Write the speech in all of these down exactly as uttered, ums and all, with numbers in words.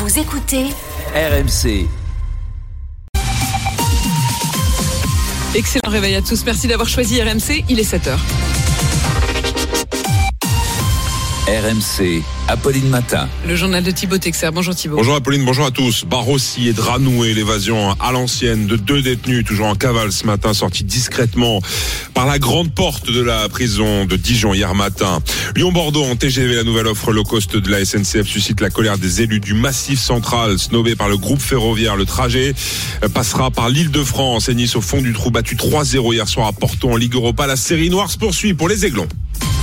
Vous écoutez R M C. Excellent réveil à tous, merci d'avoir choisi R M C, il est sept heures. R M C, Apolline Matin. Le journal de Thibaut Texer. Bonjour Thibaut. Bonjour Apolline, bonjour à tous. Barossi et drap noué, l'évasion à l'ancienne de deux détenus toujours en cavale ce matin, sortis discrètement par la grande porte de la prison de Dijon hier matin. Lyon-Bordeaux en T G V, la nouvelle offre low cost de la S N C F suscite la colère des élus du Massif Central, snobé par le groupe ferroviaire. Le trajet passera par l'Île-de-France et Nice au fond du trou, battu trois zéro hier soir à Porto en Ligue Europa. La série noire se poursuit pour les Aiglons.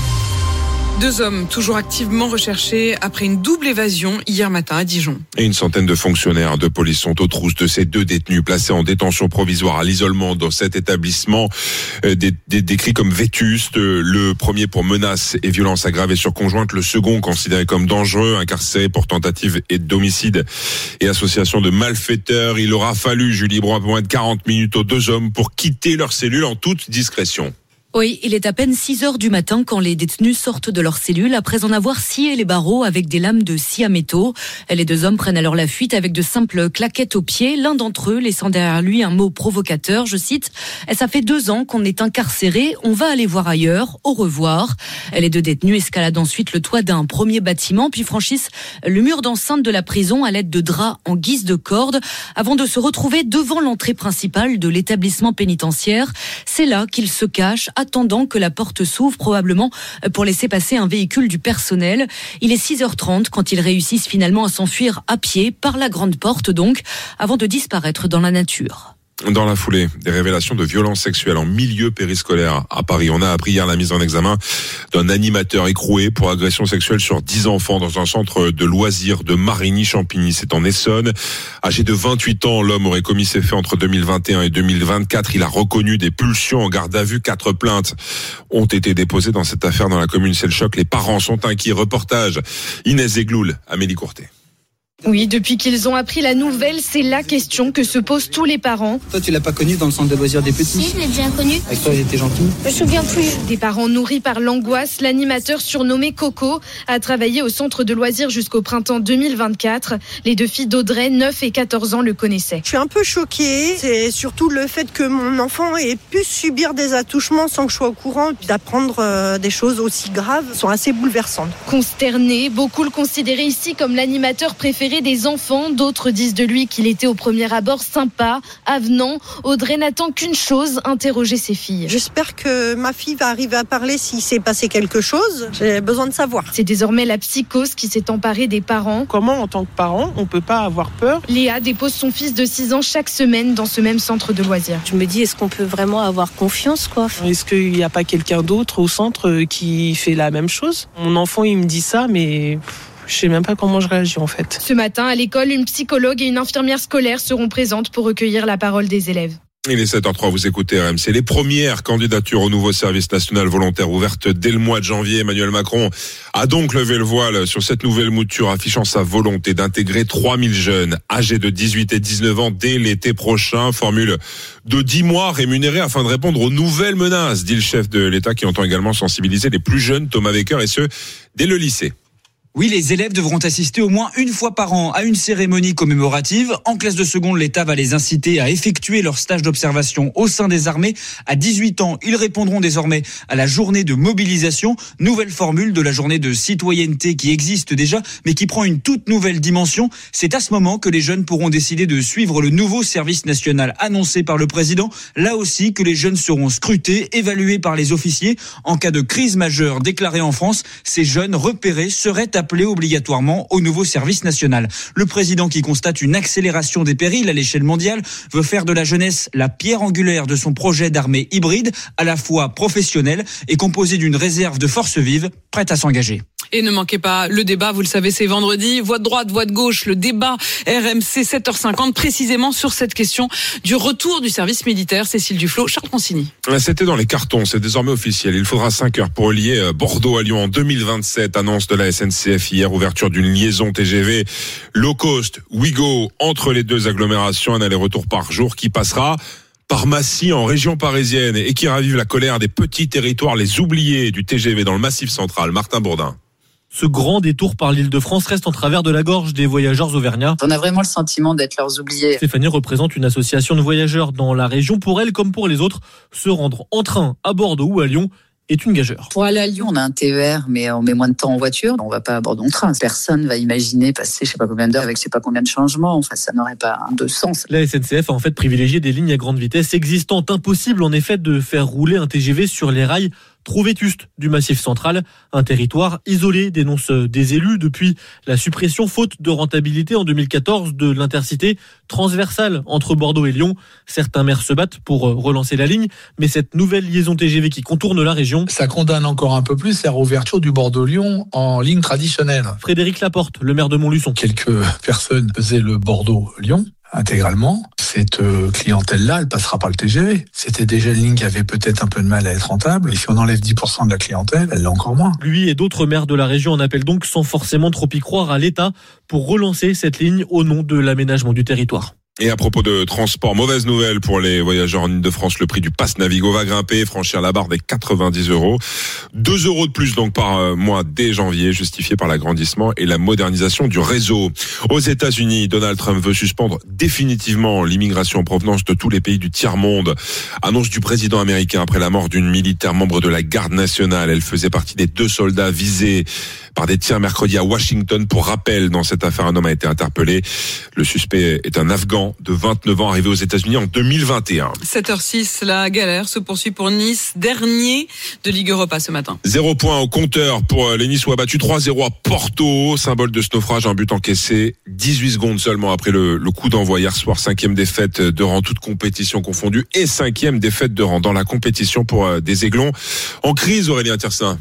Deux hommes toujours activement recherchés après une double évasion hier matin à Dijon. Et une centaine de fonctionnaires de police sont aux trousses de ces deux détenus placés en détention provisoire à l'isolement dans cet établissement, euh, des, des, décrits comme vétustes. Le premier pour menaces et violences aggravées sur conjointe, le second considéré comme dangereux, incarcéré pour tentative et d'homicide et association de malfaiteurs. Il aura fallu, Julie Bro, un peu moins de quarante minutes aux deux hommes pour quitter leur cellule en toute discrétion. Oui, il est à peine six heures du matin quand les détenus sortent de leur cellule après en avoir scié les barreaux avec des lames de scie à métaux. Les deux hommes prennent alors la fuite avec de simples claquettes aux pieds, l'un d'entre eux laissant derrière lui un mot provocateur, je cite « Ça fait deux ans qu'on est incarcérés, on va aller voir ailleurs, au revoir ». Les deux détenus escaladent ensuite le toit d'un premier bâtiment puis franchissent le mur d'enceinte de la prison à l'aide de draps en guise de corde avant de se retrouver devant l'entrée principale de l'établissement pénitentiaire. C'est là qu'ils se cachent, attendant que la porte s'ouvre, probablement pour laisser passer un véhicule du personnel. Il est six heures trente quand ils réussissent finalement à s'enfuir à pied, par la grande porte donc, avant de disparaître dans la nature. Dans la foulée, des révélations de violences sexuelles en milieu périscolaire à Paris. On a appris hier la mise en examen d'un animateur écroué pour agression sexuelle sur dix enfants dans un centre de loisirs de Marigny-Champigny. C'est en Essonne. Âgé de vingt-huit ans, l'homme aurait commis ces faits entre deux mille vingt et un et deux mille vingt-quatre. Il a reconnu des pulsions en garde à vue. Quatre plaintes ont été déposées dans cette affaire dans la commune. C'est le choc. Les parents sont inquiets. Reportage Inès Zegloul, Amélie Courtet. Oui, depuis qu'ils ont appris la nouvelle, c'est la question que se posent tous les parents. Toi, tu l'as pas connu dans le centre de loisirs des petits ? Si, je l'ai bien connu. Avec toi, il était gentil ? Je me souviens plus. Des parents nourris par l'angoisse, l'animateur surnommé Coco a travaillé au centre de loisirs jusqu'au printemps deux mille vingt-quatre. Les deux filles d'Audrey, neuf et quatorze ans, le connaissaient. Je suis un peu choquée. C'est surtout le fait que mon enfant ait pu subir des attouchements sans que je sois au courant, puis d'apprendre euh, des choses aussi graves sont assez bouleversantes. Consterné, beaucoup le considéraient ici comme l'animateur préféré des enfants. D'autres disent de lui qu'il était au premier abord sympa, avenant. Audrey n'attend qu'une chose, interroger ses filles. J'espère que ma fille va arriver à parler s'il s'est passé quelque chose. J'ai besoin de savoir. C'est désormais la psychose qui s'est emparée des parents. Comment, en tant que parent, on peut pas avoir peur ? Léa dépose son fils de six ans chaque semaine dans ce même centre de loisirs. Je me dis, est-ce qu'on peut vraiment avoir confiance, quoi ? Est-ce qu'il n'y a pas quelqu'un d'autre au centre qui fait la même chose ? Mon enfant, il me dit ça, mais... je sais même pas comment je réagis en fait. Ce matin, à l'école, une psychologue et une infirmière scolaire seront présentes pour recueillir la parole des élèves. Il est sept heures trois, vous écoutez R M C. Les premières candidatures au nouveau service national volontaire ouvertes dès le mois de janvier. Emmanuel Macron a donc levé le voile sur cette nouvelle mouture, affichant sa volonté d'intégrer trois mille jeunes âgés de dix-huit et dix-neuf ans dès l'été prochain. Formule de dix mois rémunérés afin de répondre aux nouvelles menaces, dit le chef de l'État, qui entend également sensibiliser les plus jeunes, Thomas Baker, et ce, dès le lycée. Oui, les élèves devront assister au moins une fois par an à une cérémonie commémorative. En classe de seconde, l'État va les inciter à effectuer leur stage d'observation au sein des armées. À dix-huit ans, ils répondront désormais à la journée de mobilisation. Nouvelle formule de la journée de citoyenneté qui existe déjà, mais qui prend une toute nouvelle dimension. C'est à ce moment que les jeunes pourront décider de suivre le nouveau service national annoncé par le président. Là aussi, que les jeunes seront scrutés, évalués par les officiers. En cas de crise majeure déclarée en France, ces jeunes repérés seraient appelé obligatoirement au nouveau service national. Le président, qui constate une accélération des périls à l'échelle mondiale, veut faire de la jeunesse la pierre angulaire de son projet d'armée hybride, à la fois professionnelle et composée d'une réserve de forces vives prête à s'engager. Et ne manquez pas le débat, vous le savez, c'est vendredi. Voix de droite, voix de gauche, le débat R M C sept heures cinquante, précisément sur cette question du retour du service militaire. Cécile Duflot, Charles Consigny. C'était dans les cartons, c'est désormais officiel. Il faudra cinq heures pour relier Bordeaux à Lyon en deux mille vingt-sept. Annonce de la S N C F hier, ouverture d'une liaison T G V low cost, Ouigo, entre les deux agglomérations. Un aller-retour par jour qui passera par Massy en région parisienne et qui ravive la colère des petits territoires, les oubliés du T G V dans le Massif Central. Martin Bourdin. Ce grand détour par l'Île-de-France reste en travers de la gorge des voyageurs auvergnats. On a vraiment le sentiment d'être leurs oubliés. Stéphanie représente une association de voyageurs dans la région. Pour elle, comme pour les autres, se rendre en train à Bordeaux ou à Lyon est une gageure. Pour aller à Lyon, on a un T E R, mais on met moins de temps en voiture. On va pas à Bordeaux en train. Personne va imaginer passer je sais pas combien d'heures avec je sais pas combien de changements. Enfin, ça n'aurait pas de sens. La S N C F a en fait privilégié des lignes à grande vitesse existantes. Impossible en effet de faire rouler un T G V sur les rails trop vétustes du Massif central. Un territoire isolé, dénoncent des élus, depuis la suppression faute de rentabilité en deux mille quatorze de l'intercité transversale entre Bordeaux et Lyon. Certains maires se battent pour relancer la ligne, mais cette nouvelle liaison T G V qui contourne la région, ça condamne encore un peu plus la réouverture du Bordeaux-Lyon en ligne traditionnelle. Frédéric Laporte, le maire de Montluçon. Quelques personnes faisaient le Bordeaux-Lyon intégralement. Cette clientèle-là, elle passera par le T G V. C'était déjà une ligne qui avait peut-être un peu de mal à être rentable. Et si on enlève dix pour cent de la clientèle, elle l'a encore moins. Lui et d'autres maires de la région en appellent donc sans forcément trop y croire à l'État pour relancer cette ligne au nom de l'aménagement du territoire. Et à propos de transport, mauvaise nouvelle pour les voyageurs en Île-de-France, le prix du pass Navigo va grimper, franchir la barre des quatre-vingt-dix euros. deux euros de plus donc par mois dès janvier, justifié par l'agrandissement et la modernisation du réseau. Aux États-Unis, Donald Trump veut suspendre définitivement l'immigration en provenance de tous les pays du tiers-monde. Annonce du président américain après la mort d'une militaire membre de la garde nationale. Elle faisait partie des deux soldats visés par des tirs mercredi à Washington. Pour rappel, dans cette affaire, un homme a été interpellé. Le suspect est un Afghan de vingt-neuf ans arrivé aux États-Unis en deux mille vingt et un. sept heures six, la galère se poursuit pour Nice, dernier de Ligue Europa ce matin. Zéro point au compteur pour les Niçois, battus trois zéro à Porto, symbole de ce naufrage, un but encaissé dix-huit secondes seulement après le, le coup d'envoi hier soir. Cinquième défaite de rang, toute compétition confondue, et cinquième défaite de rang dans la compétition pour des Aiglons en crise. Aurélien Tiersin.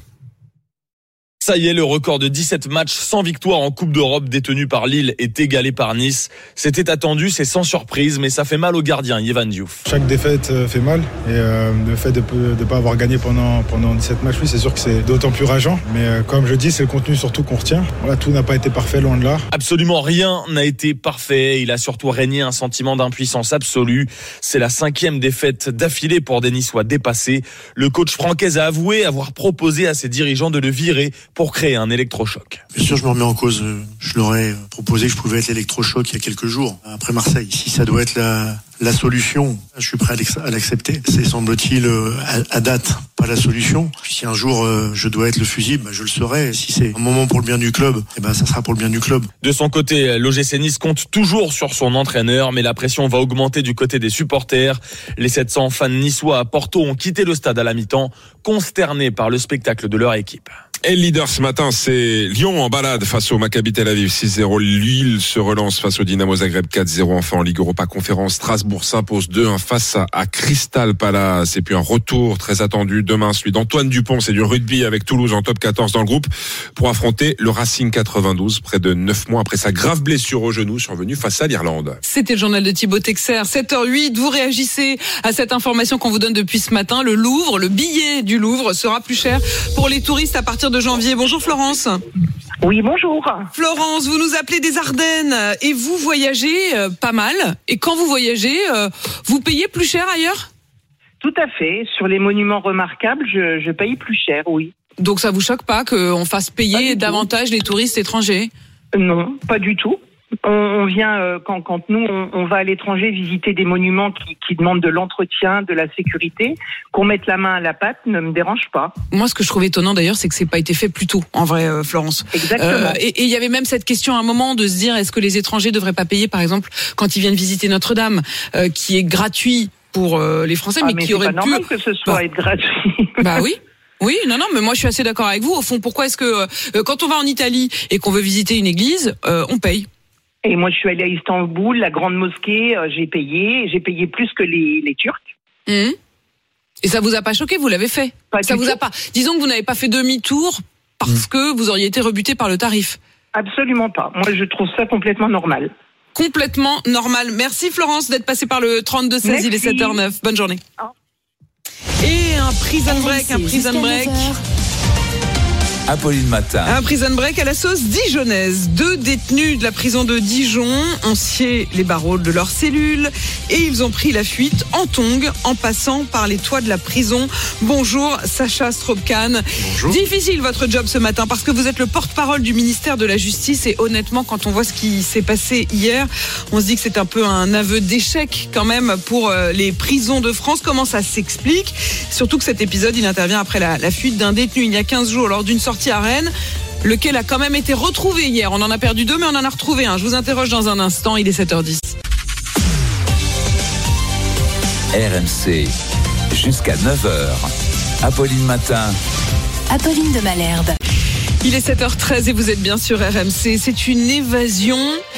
Ça y est, le record de dix-sept matchs sans victoire en Coupe d'Europe détenu par Lille est égalé par Nice. C'était attendu, c'est sans surprise, mais ça fait mal au gardien Yvan Diouf. Chaque défaite fait mal et euh, le fait de ne pas avoir gagné pendant, pendant dix-sept matchs, oui, c'est sûr que c'est d'autant plus rageant. Mais euh, comme je dis, c'est le contenu surtout qu'on retient. Voilà, tout n'a pas été parfait, loin de là. Absolument rien n'a été parfait. Il a surtout régné un sentiment d'impuissance absolue. C'est la cinquième défaite d'affilée pour des Niçois dépassés. Le coach francaise a avoué avoir proposé à ses dirigeants de le virer pour créer un électrochoc. Bien sûr, je me remets en cause. Je leur ai proposé que je pouvais être l'électrochoc il y a quelques jours, après Marseille. Si ça doit être la, la solution, je suis prêt à l'accepter. C'est, semble-t-il, à, à date, pas la solution. Puis si un jour je dois être le fusible, je le serai. Si c'est un moment pour le bien du club, eh ben, ça sera pour le bien du club. De son côté, l'O G C Nice compte toujours sur son entraîneur, mais la pression va augmenter du côté des supporters. Les sept cents fans niçois à Porto ont quitté le stade à la mi-temps, consternés par le spectacle de leur équipe. Et le leader ce matin, c'est Lyon en balade face au Maccabi Tel Aviv six zéro. Lille se relance face au Dynamo Zagreb quatre zéro. Enfin en Ligue Europa Conférence, Strasbourg s'impose deux un face à, à Crystal Palace. Et puis un retour très attendu demain, celui d'Antoine Dupont, c'est du rugby avec Toulouse en top quatorze dans le groupe pour affronter le Racing quatre-vingt-douze près de neuf mois après sa grave blessure au genou survenue face à l'Irlande. C'était le journal de Thibaut Texer, sept heures huit. Vous réagissez à cette information qu'on vous donne depuis ce matin. Le Louvre, le billet du Louvre sera plus cher pour les touristes à partir de janvier. Bonjour Florence. Oui, bonjour. Florence, vous nous appelez des Ardennes et vous voyagez euh, pas mal. Et quand vous voyagez, euh, vous payez plus cher ailleurs ? Tout à fait. Sur les monuments remarquables, je, je paye plus cher, oui. Donc ça vous choque pas qu'on fasse payer davantage tout. les touristes étrangers ? Non, pas du tout. On, on vient, euh, quand, quand nous, on, on va à l'étranger visiter des monuments qui, qui demandent de l'entretien, de la sécurité, qu'on mette la main à la pâte ne me dérange pas. Moi, ce que je trouve étonnant d'ailleurs, c'est que c'est pas été fait plus tôt, en vrai, euh, Florence. Exactement. Euh, et il y avait même cette question à un moment de se dire, est-ce que les étrangers devraient pas payer, par exemple, quand ils viennent visiter Notre-Dame, euh, qui est gratuit pour euh, les Français, ah, mais, mais qui aurait pu... c'est pas normal que ce soit bah. être gratuit. Bah oui. Oui, non, non, mais moi je suis assez d'accord avec vous. Au fond, pourquoi est-ce que euh, quand on va en Italie et qu'on veut visiter une église, euh, on paye ? Et moi, je suis allée à Istanbul, la grande mosquée, euh, j'ai payé, j'ai payé plus que les, les Turcs. Mmh. Et ça vous a pas choqué, vous l'avez fait ? Pas Ça du vous tout. a pas. Disons que vous n'avez pas fait demi-tour parce mmh. que vous auriez été rebuté par le tarif. Absolument pas. Moi, je trouve ça complètement normal. Complètement normal. Merci Florence d'être passée par le trente-deux seize, il est sept heures neuf. Bonne journée. Oh. Et un prison break, un prison break. Apolline Matin. Un prison break à la sauce dijonnaise. Deux détenus de la prison de Dijon ont scié les barreaux de leur cellule et ils ont pris la fuite en tongs en passant par les toits de la prison. Bonjour Sacha Strobkan. Bonjour. Difficile votre job ce matin parce que vous êtes le porte-parole du ministère de la Justice et honnêtement quand on voit ce qui s'est passé hier, on se dit que c'est un peu un aveu d'échec quand même pour les prisons de France. Comment ça s'explique ? Surtout que cet épisode il intervient après la, la fuite d'un détenu il y a quinze jours lors d'une sortie à Rennes, lequel a quand même été retrouvé hier. On en a perdu deux, mais on en a retrouvé un. Je vous interroge dans un instant, il est sept heures dix. R M C, jusqu'à neuf heures. Apolline Matin. Apolline de Malherbe. Il est sept heures treize et vous êtes bien sur R M C. C'est une évasion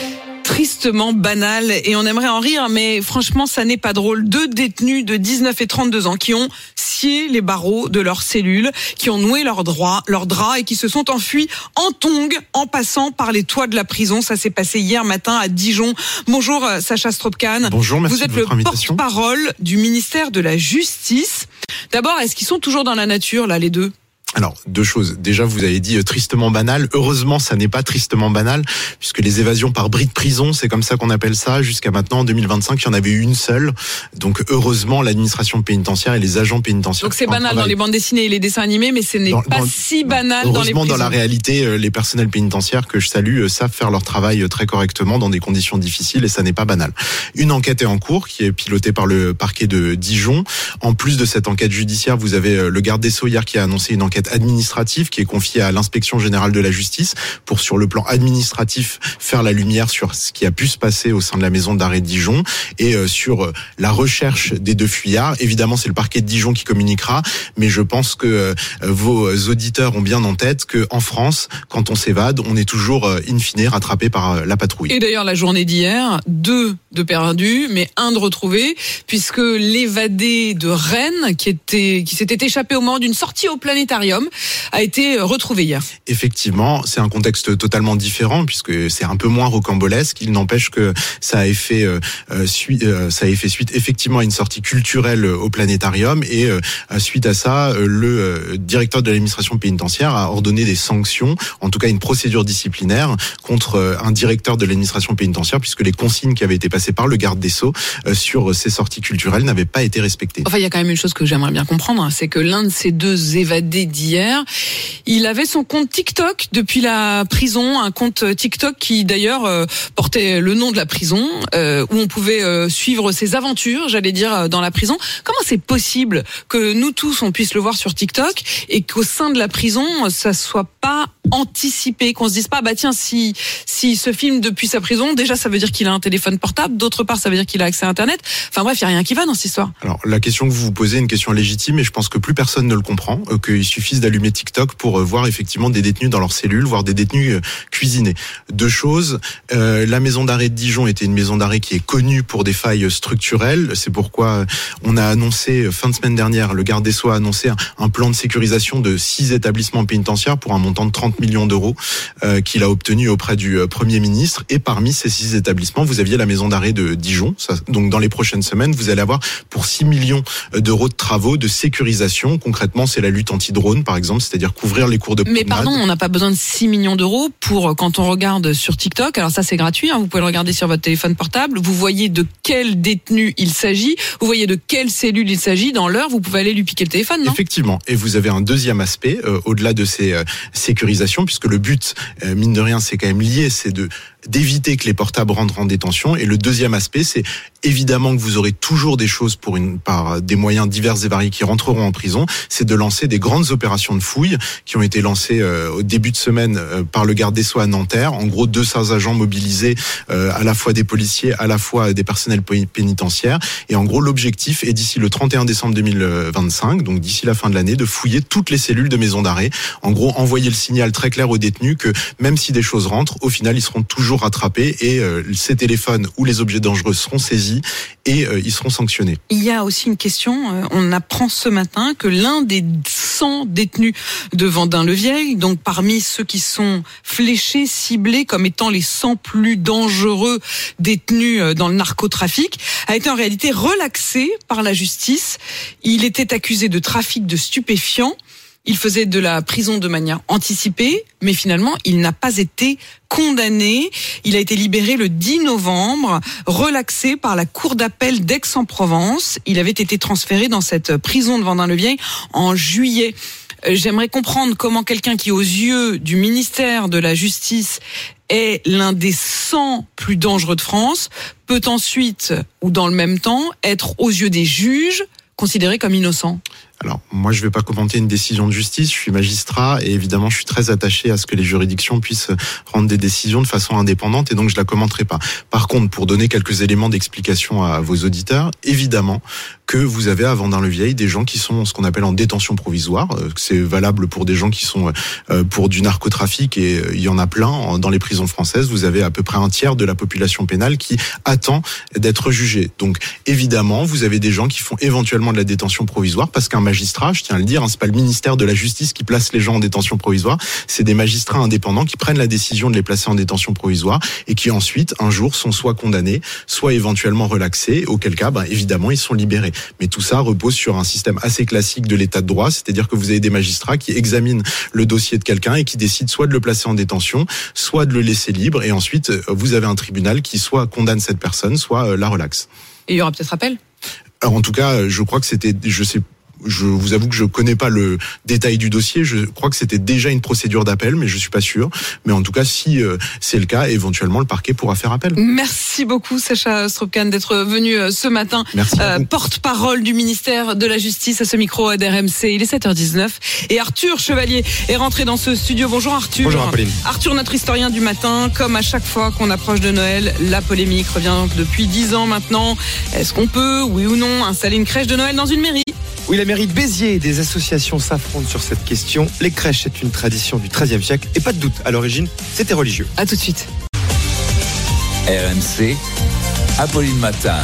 tristement banale et on aimerait en rire, mais franchement, ça n'est pas drôle. Deux détenus de dix-neuf et trente-deux ans qui ont scié les barreaux de leur cellule, qui ont noué leurs draps, leurs draps et qui se sont enfuis en tongs en passant par les toits de la prison. Ça s'est passé hier matin à Dijon. Bonjour Sacha Strobkan. Bonjour, merci Vous êtes de votre le invitation. porte-parole du ministère de la Justice. D'abord, est-ce qu'ils sont toujours dans la nature, là, les deux ? Alors, deux choses. Déjà, vous avez dit euh, tristement banal. Heureusement, ça n'est pas tristement banal, puisque les évasions par bris de prison, c'est comme ça qu'on appelle ça. Jusqu'à maintenant, en deux mille vingt-cinq, il y en avait eu une seule. Donc, heureusement, l'administration pénitentiaire et les agents pénitentiaires... Donc, c'est banal dans les bandes dessinées et les dessins animés, mais ce n'est dans, pas dans, si banal dans les prisons. Heureusement, dans la réalité, euh, les personnels pénitentiaires que je salue euh, savent faire leur travail euh, très correctement dans des conditions difficiles et ça n'est pas banal. Une enquête est en cours, qui est pilotée par le parquet de Dijon. En plus de cette enquête judiciaire, vous avez euh, le garde des Sceaux hier qui a annoncé une enquête administrative qui est confiée à l'inspection générale de la justice pour, sur le plan administratif, faire la lumière sur ce qui a pu se passer au sein de la maison d'arrêt de Dijon et euh, sur euh, la recherche des deux fuyards. Évidemment, c'est le parquet de Dijon qui communiquera, mais je pense que euh, vos auditeurs ont bien en tête qu'en France, quand on s'évade, on est toujours euh, in fine rattrapé par euh, la patrouille. Et d'ailleurs, la journée d'hier, deux de perdus, mais un de retrouvé, puisque l'évadé de Rennes, qui était, qui s'était échappé au moment d'une sortie au planétarium, a été retrouvé hier. Effectivement, c'est un contexte totalement différent puisque c'est un peu moins rocambolesque. Il n'empêche que ça a fait euh, suite, euh, ça a fait suite effectivement à une sortie culturelle au planétarium et euh, suite à ça, euh, le euh, directeur de l'administration pénitentiaire a ordonné des sanctions, en tout cas une procédure disciplinaire contre euh, un directeur de l'administration pénitentiaire puisque les consignes qui avaient été passées par le garde des Sceaux euh, sur ces sorties culturelles n'avaient pas été respectées. Enfin, il y a quand même une chose que j'aimerais bien comprendre, c'est que l'un de ces deux évadés d'hier, il avait son compte TikTok depuis la prison, un compte TikTok qui d'ailleurs euh, portait le nom de la prison, euh, où on pouvait euh, suivre ses aventures, j'allais dire, dans la prison. Comment c'est possible que nous tous, on puisse le voir sur TikTok et qu'au sein de la prison, ça soit pas anticipé, qu'on se dise pas, bah tiens, si si se filme depuis sa prison, déjà ça veut dire qu'il a un téléphone portable, d'autre part ça veut dire qu'il a accès à Internet. Enfin bref, il y a rien qui va dans cette histoire. Alors la question que vous vous posez est une question légitime et je pense que plus personne ne le comprend, euh, qu'il suffise d'allumer TikTok pour euh, voir effectivement des détenus dans leurs cellules, voire des détenus euh, cuisinés. Deux choses, euh, la maison d'arrêt de Dijon était une maison d'arrêt qui est connue pour des failles structurelles. C'est pourquoi on a annoncé fin de semaine dernière, le garde des Sceaux a annoncé un, un plan de sécurisation de six établissements pénitentiaires pour un montant de trente millions d'euros euh, qu'il a obtenu auprès du euh, Premier ministre. Et parmi ces six établissements, vous aviez la maison d'arrêt de Dijon. Ça, donc dans les prochaines semaines, vous allez avoir pour six millions d'euros de travaux de sécurisation. Concrètement, c'est la lutte anti-drone, par exemple, c'est-à-dire couvrir les cours de promenade. Mais pardon, on n'a pas besoin de six millions d'euros pour, quand on regarde sur TikTok, alors ça c'est gratuit, hein, vous pouvez le regarder sur votre téléphone portable, vous voyez de quel détenu il s'agit, vous voyez de quelle cellule il s'agit, dans l'heure, vous pouvez aller lui piquer le téléphone, non ? Effectivement, et vous avez un deuxième aspect, euh, au-delà de ces euh, sécurisations, puisque le but, euh, mine de rien, c'est quand même lié, c'est de d'éviter que les portables rentrent en détention. Et le deuxième aspect, c'est évidemment que vous aurez toujours des choses pour une, par des moyens divers et variés qui rentreront en prison, c'est de lancer des grandes opérations de fouilles qui ont été lancées euh, au début de semaine euh, par le garde des Sceaux à Nanterre. En gros, deux cents agents mobilisés, euh, à la fois des policiers, à la fois des personnels pénitentiaires. Et en gros, l'objectif est d'ici le trente et un décembre deux mille vingt-cinq, donc d'ici la fin de l'année, de fouiller toutes les cellules de maison d'arrêt. En gros, envoyer le signal très clair aux détenus que même si des choses rentrent, au final, ils seront toujours rattrapés et euh, ces téléphones ou les objets dangereux seront saisis et euh, ils seront sanctionnés. Il y a aussi une question, euh, on apprend ce matin que l'un des cent détenus de Vendin-le-Vieil, donc parmi ceux qui sont fléchés, ciblés comme étant les cent plus dangereux détenus dans le narcotrafic, a été en réalité relaxé par la justice. Il était accusé de trafic de stupéfiants. Il faisait de la prison de manière anticipée, mais finalement, il n'a pas été condamné. Il a été libéré le dix novembre, relaxé par la cour d'appel d'Aix-en-Provence. Il avait été transféré dans cette prison de Vendin-le-Vieil en juillet. J'aimerais comprendre comment quelqu'un qui, aux yeux du ministère de la Justice, est l'un des cent plus dangereux de France, peut ensuite, ou dans le même temps, être aux yeux des juges, considéré comme innocent. Alors, moi, je ne vais pas commenter une décision de justice. Je suis magistrat et évidemment, je suis très attaché à ce que les juridictions puissent rendre des décisions de façon indépendante et donc je la commenterai pas. Par contre, pour donner quelques éléments d'explication à vos auditeurs, évidemment que vous avez à Vendin-le-Vieil des gens qui sont ce qu'on appelle en détention provisoire. C'est valable pour des gens qui sont pour du narcotrafic et il y en a plein dans les prisons françaises. Vous avez à peu près un tiers de la population pénale qui attend d'être jugée. Donc, évidemment, vous avez des gens qui font éventuellement de la détention provisoire parce qu'un magistrats, je tiens à le dire, hein, c'est pas le ministère de la Justice qui place les gens en détention provisoire, c'est des magistrats indépendants qui prennent la décision de les placer en détention provisoire et qui ensuite, un jour, sont soit condamnés, soit éventuellement relaxés, auquel cas, bah, évidemment, ils sont libérés. Mais tout ça repose sur un système assez classique de l'état de droit, c'est-à-dire que vous avez des magistrats qui examinent le dossier de quelqu'un et qui décident soit de le placer en détention, soit de le laisser libre, et ensuite, vous avez un tribunal qui soit condamne cette personne, soit la relaxe. Et il y aura peut-être appel ? Alors, en tout cas, je crois que c'était, je sais Je vous avoue que je connais pas le détail du dossier. Je crois que c'était déjà une procédure d'appel, mais je suis pas sûr. Mais en tout cas, si euh, c'est le cas, éventuellement le parquet pourra faire appel. Merci beaucoup, Sacha Strobkan, d'être venu ce matin. Merci euh, porte-parole du ministère de la Justice à ce micro d'R M C. Il est sept heures dix-neuf et Arthur Chevalier est rentré dans ce studio. Bonjour Arthur. Bonjour Apolline. Arthur, notre historien du matin. Comme à chaque fois qu'on approche de Noël, la polémique revient depuis dix ans maintenant. Est-ce qu'on peut, oui ou non, installer une crèche de Noël dans une mairie ? Oui, la mairie de Béziers et des associations s'affrontent sur cette question. Les crèches, c'est une tradition du treizième siècle et pas de doute, à l'origine, c'était religieux. À tout de suite. R M C, Apolline Matin.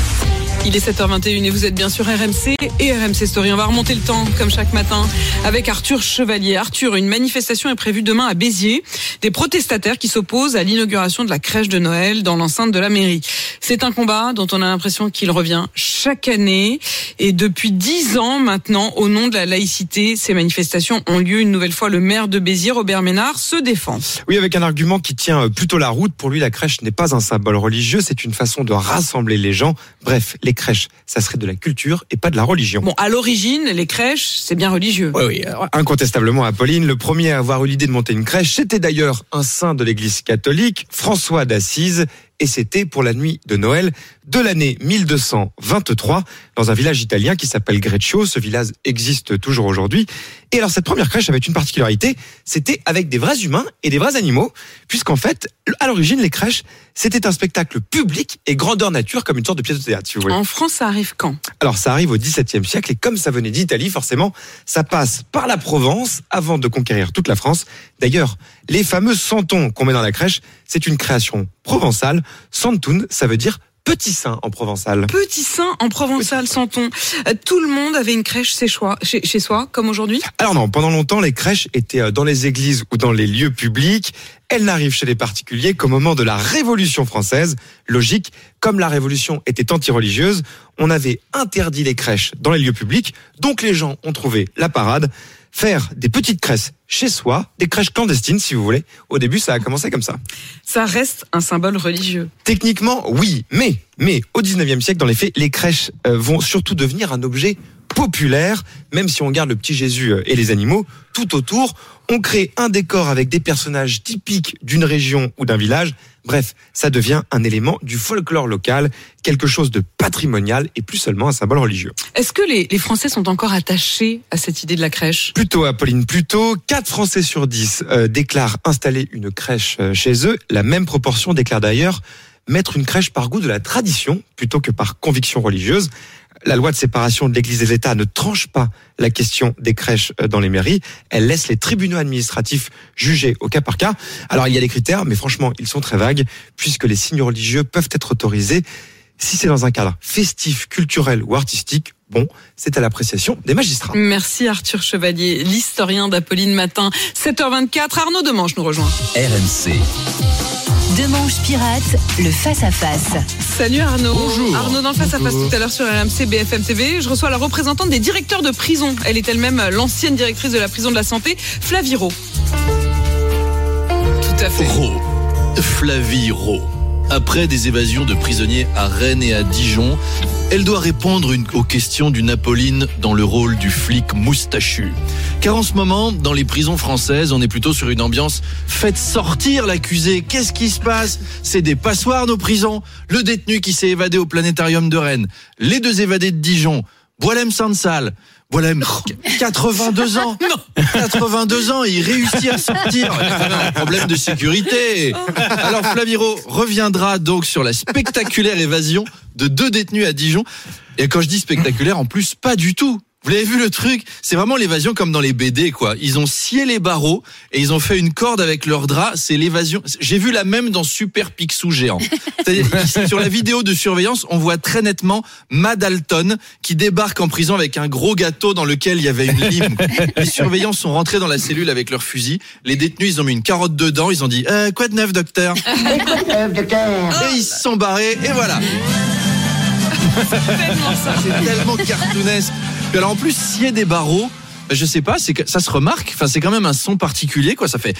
Il est sept heures vingt et une et vous êtes bien sur R M C et R M C Story. On va remonter le temps, comme chaque matin, avec Arthur Chevalier. Arthur, une manifestation est prévue demain à Béziers. Des protestataires qui s'opposent à l'inauguration de la crèche de Noël dans l'enceinte de la mairie. C'est un combat dont on a l'impression qu'il revient chaque année. Et depuis dix ans maintenant, au nom de la laïcité, ces manifestations ont lieu. Une nouvelle fois, le maire de Béziers, Robert Ménard, se défend. Oui, avec un argument qui tient plutôt la route. Pour lui, la crèche n'est pas un symbole religieux, c'est une façon de rassembler les gens. Bref, les crèches, ça serait de la culture et pas de la religion. Bon, à l'origine, les crèches, c'est bien religieux. Oui, oui, incontestablement, Apolline. Le premier à avoir eu l'idée de monter une crèche, c'était d'ailleurs un saint de l'Église catholique, François d'Assise. Et c'était pour la nuit de Noël de l'année mille deux cent vingt-trois dans un village italien qui s'appelle Greccio. Ce village existe toujours aujourd'hui. Et alors cette première crèche avait une particularité, c'était avec des vrais humains et des vrais animaux, puisqu'en fait, à l'origine, les crèches, c'était un spectacle public et grandeur nature comme une sorte de pièce de théâtre, si vous voulez. En France, ça arrive quand ? Alors ça arrive au dix-septième siècle et comme ça venait d'Italie, forcément, ça passe par la Provence avant de conquérir toute la France. D'ailleurs, les fameux santons qu'on met dans la crèche, c'est une création provençale. Santun, ça veut dire petit saint en provençal. Petit saint en provençal, Santon. Euh, tout le monde avait une crèche chez soi, chez, chez soi, comme aujourd'hui ? Alors non, pendant longtemps, les crèches étaient dans les églises ou dans les lieux publics. Elles n'arrivent chez les particuliers qu'au moment de la Révolution française. Logique, comme la Révolution était anti-religieuse, on avait interdit les crèches dans les lieux publics, donc les gens ont trouvé la parade. Faire des petites crèches chez soi, des crèches clandestines si vous voulez. Au début, ça a commencé comme ça. Ça reste un symbole religieux. Techniquement, oui, mais, mais au dix-neuvième siècle, dans les faits, les crèches euh, vont surtout devenir un objet populaire, même si on garde le petit Jésus et les animaux. Tout autour, on crée un décor avec des personnages typiques d'une région ou d'un village. Bref, ça devient un élément du folklore local, quelque chose de patrimonial et plus seulement un symbole religieux. Est-ce que les, les Français sont encore attachés à cette idée de la crèche ? Plutôt, Apolline, plutôt. quatre Français sur dix euh, déclarent installer une crèche euh, chez eux. La même proportion déclare d'ailleurs mettre une crèche par goût de la tradition plutôt que par conviction religieuse. La loi de séparation de l'Église et de l'État ne tranche pas la question des crèches dans les mairies. Elle laisse les tribunaux administratifs juger au cas par cas. Alors, il y a des critères, mais franchement, ils sont très vagues, puisque les signes religieux peuvent être autorisés si c'est dans un cadre festif, culturel ou artistique. Bon, c'est à l'appréciation des magistrats. Merci Arthur Chevalier, l'historien d'Apolline Matin. sept heures vingt-quatre, Arnaud Demange nous rejoint. R M C. Demange pirate, le face-à-face. Salut Arnaud. Bonjour. Arnaud dans le face à face tout à l'heure sur R M C B F M T V. Je reçois la représentante des directeurs de prison. Elle est elle-même l'ancienne directrice de la prison de la Santé, Flavie Rault. Tout à fait. Rault. Flavie Rault. Après des évasions de prisonniers à Rennes et à Dijon, elle doit répondre une, aux questions d'une Apolline dans le rôle du flic moustachu. Car en ce moment, dans les prisons françaises, on est plutôt sur une ambiance « faites sortir l'accusé, qu'est-ce qui se passe ?» C'est des passoires nos prisons. Le détenu qui s'est évadé au planétarium de Rennes, les deux évadés de Dijon, Boualem Sansal. Boualem, quatre-vingt-deux ans. Non. quatre-vingt-deux ans, il réussit à sortir. Il a un problème de sécurité. Alors Flavie Rault reviendra donc sur la spectaculaire évasion de deux détenus à Dijon. Et quand je dis spectaculaire, en plus, pas du tout. Vous l'avez vu le truc? C'est vraiment l'évasion comme dans les B D, quoi. Ils ont scié les barreaux et ils ont fait une corde avec leurs draps. C'est l'évasion. J'ai vu la même dans Super Picsou géant. C'est-à-dire, sur la vidéo de surveillance, on voit très nettement Mad Alton qui débarque en prison avec un gros gâteau dans lequel il y avait une lime. Les surveillants sont rentrés dans la cellule avec leurs fusils. Les détenus, ils ont mis une carotte dedans. Ils ont dit, euh, quoi de neuf, docteur? Quoi de neuf, docteur? Et ils se sont barrés et voilà. C'est tellement ça. C'est tellement cartoonesque. Puis alors en plus, s'il y a des barreaux, je sais pas, c'est que ça se remarque. Enfin, c'est quand même un son particulier, quoi. Ça fait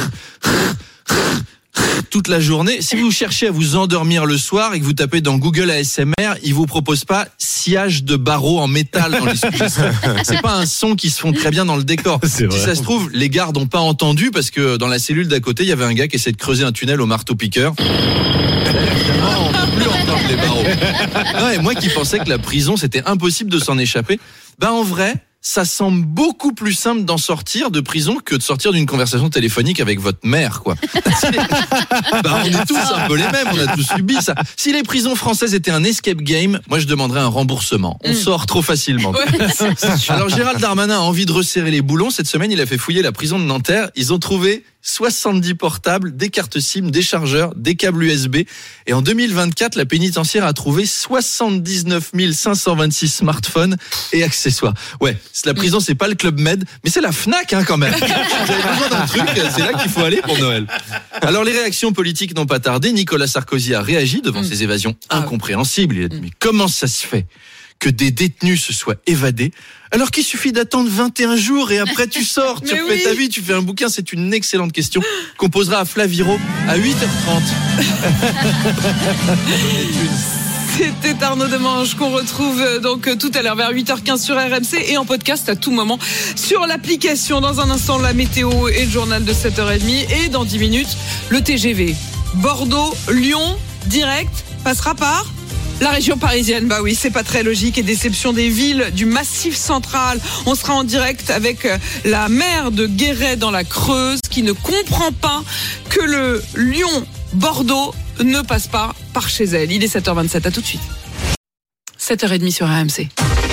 toute la journée. Si vous cherchez à vous endormir le soir et que vous tapez dans Google A S M R, il vous propose pas sciage de barreaux en métal dans les suggestions. C'est pas un son qui se font très bien dans le décor. Si ça se trouve, les gardes n'ont pas entendu parce que dans la cellule d'à côté, il y avait un gars qui essayait de creuser un tunnel au marteau-piqueur. Évidemment, on peut plus entendre les barreaux. Ouais, moi qui pensais que la prison c'était impossible de s'en échapper, ben en vrai, ça semble beaucoup plus simple d'en sortir de prison que de sortir d'une conversation téléphonique avec votre mère, quoi. Bah, on est tous un peu les mêmes, on a tous subi ça. Si les prisons françaises étaient un escape game, moi je demanderais un remboursement. On mmh. sort trop facilement. Ouais. Alors Gérald Darmanin a envie de resserrer les boulons. Cette semaine, il a fait fouiller la prison de Nanterre. Ils ont trouvé soixante-dix portables, des cartes SIM, des chargeurs, des câbles U S B. Et en deux mille vingt-quatre, la pénitentiaire a trouvé soixante-dix-neuf mille cinq cent vingt-six smartphones et accessoires. Ouais, la prison, c'est pas le Club Med, mais c'est la Fnac, hein, quand même. Vous avez besoin d'un truc, c'est là qu'il faut aller pour Noël. Alors, les réactions politiques n'ont pas tardé. Nicolas Sarkozy a réagi devant mmh. ces évasions incompréhensibles. Il a dit, mais comment ça se fait que des détenus se soient évadés alors qu'il suffit d'attendre vingt et un jours et après tu sors, tu refais oui. ta vie, tu fais un bouquin? C'est une excellente question qu'on posera à Flavie Rault à huit heures trente. C'était Arnaud Demange qu'on retrouve donc tout à l'heure vers huit heures quinze sur R M C et en podcast à tout moment sur l'application. Dans un instant, la météo et le journal de sept heures trente et dans dix minutes, le T G V. Bordeaux, Lyon, direct, passera par la région parisienne. Bah oui, c'est pas très logique. Et déception des villes du Massif central. On sera en direct avec la maire de Guéret dans la Creuse qui ne comprend pas que le Lyon-Bordeaux ne passe pas par chez elle. Il est sept heures vingt-sept, à tout de suite. sept heures trente sur R M C.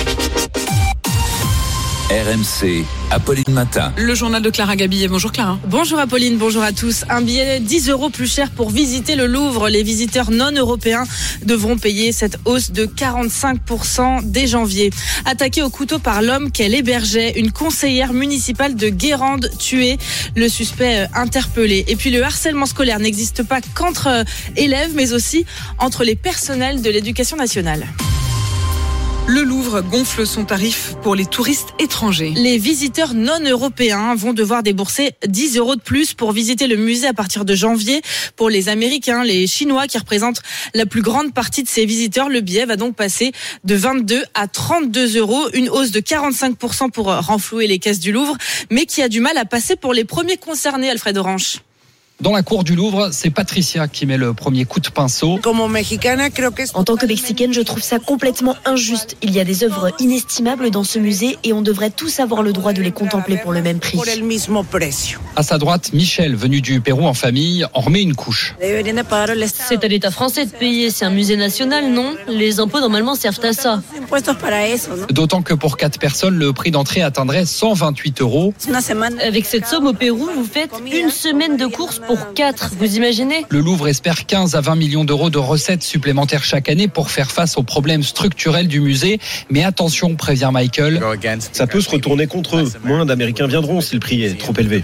R M C, Apolline Matin. Le journal de Clara Gabillet. Bonjour Clara. Bonjour Apolline, bonjour à tous. Un billet dix euros plus cher pour visiter le Louvre. Les visiteurs non européens devront payer cette hausse de quarante-cinq pour cent dès janvier. Attaquée au couteau par l'homme qu'elle hébergeait, une conseillère municipale de Guérande tuée, le suspect interpellé. Et puis le harcèlement scolaire n'existe pas qu'entre élèves, mais aussi entre les personnels de l'éducation nationale. Le Louvre gonfle son tarif pour les touristes étrangers. Les visiteurs non européens vont devoir débourser dix euros de plus pour visiter le musée à partir de janvier. Pour les Américains, les Chinois qui représentent la plus grande partie de ces visiteurs, le billet va donc passer de vingt-deux à trente-deux euros. Une hausse de quarante-cinq pour cent pour renflouer les caisses du Louvre, mais qui a du mal à passer pour les premiers concernés, Alfred Orange. Dans la cour du Louvre, c'est Patricia qui met le premier coup de pinceau. En tant que Mexicaine, je trouve ça complètement injuste. Il y a des œuvres inestimables dans ce musée et on devrait tous avoir le droit de les contempler pour le même prix. À sa droite, Michel, venu du Pérou en famille, en remet une couche. C'est à l'État français de payer, c'est un musée national, non? Les impôts normalement servent à ça. D'autant que pour quatre personnes, le prix d'entrée atteindrait cent vingt-huit euros. Avec cette somme au Pérou, vous faites une semaine de courses pour quatre, vous imaginez ? Le Louvre espère quinze à vingt millions d'euros de recettes supplémentaires chaque année pour faire face aux problèmes structurels du musée. Mais attention, prévient Michael. Ça peut se retourner contre eux. Moins d'Américains viendront si le prix est trop élevé.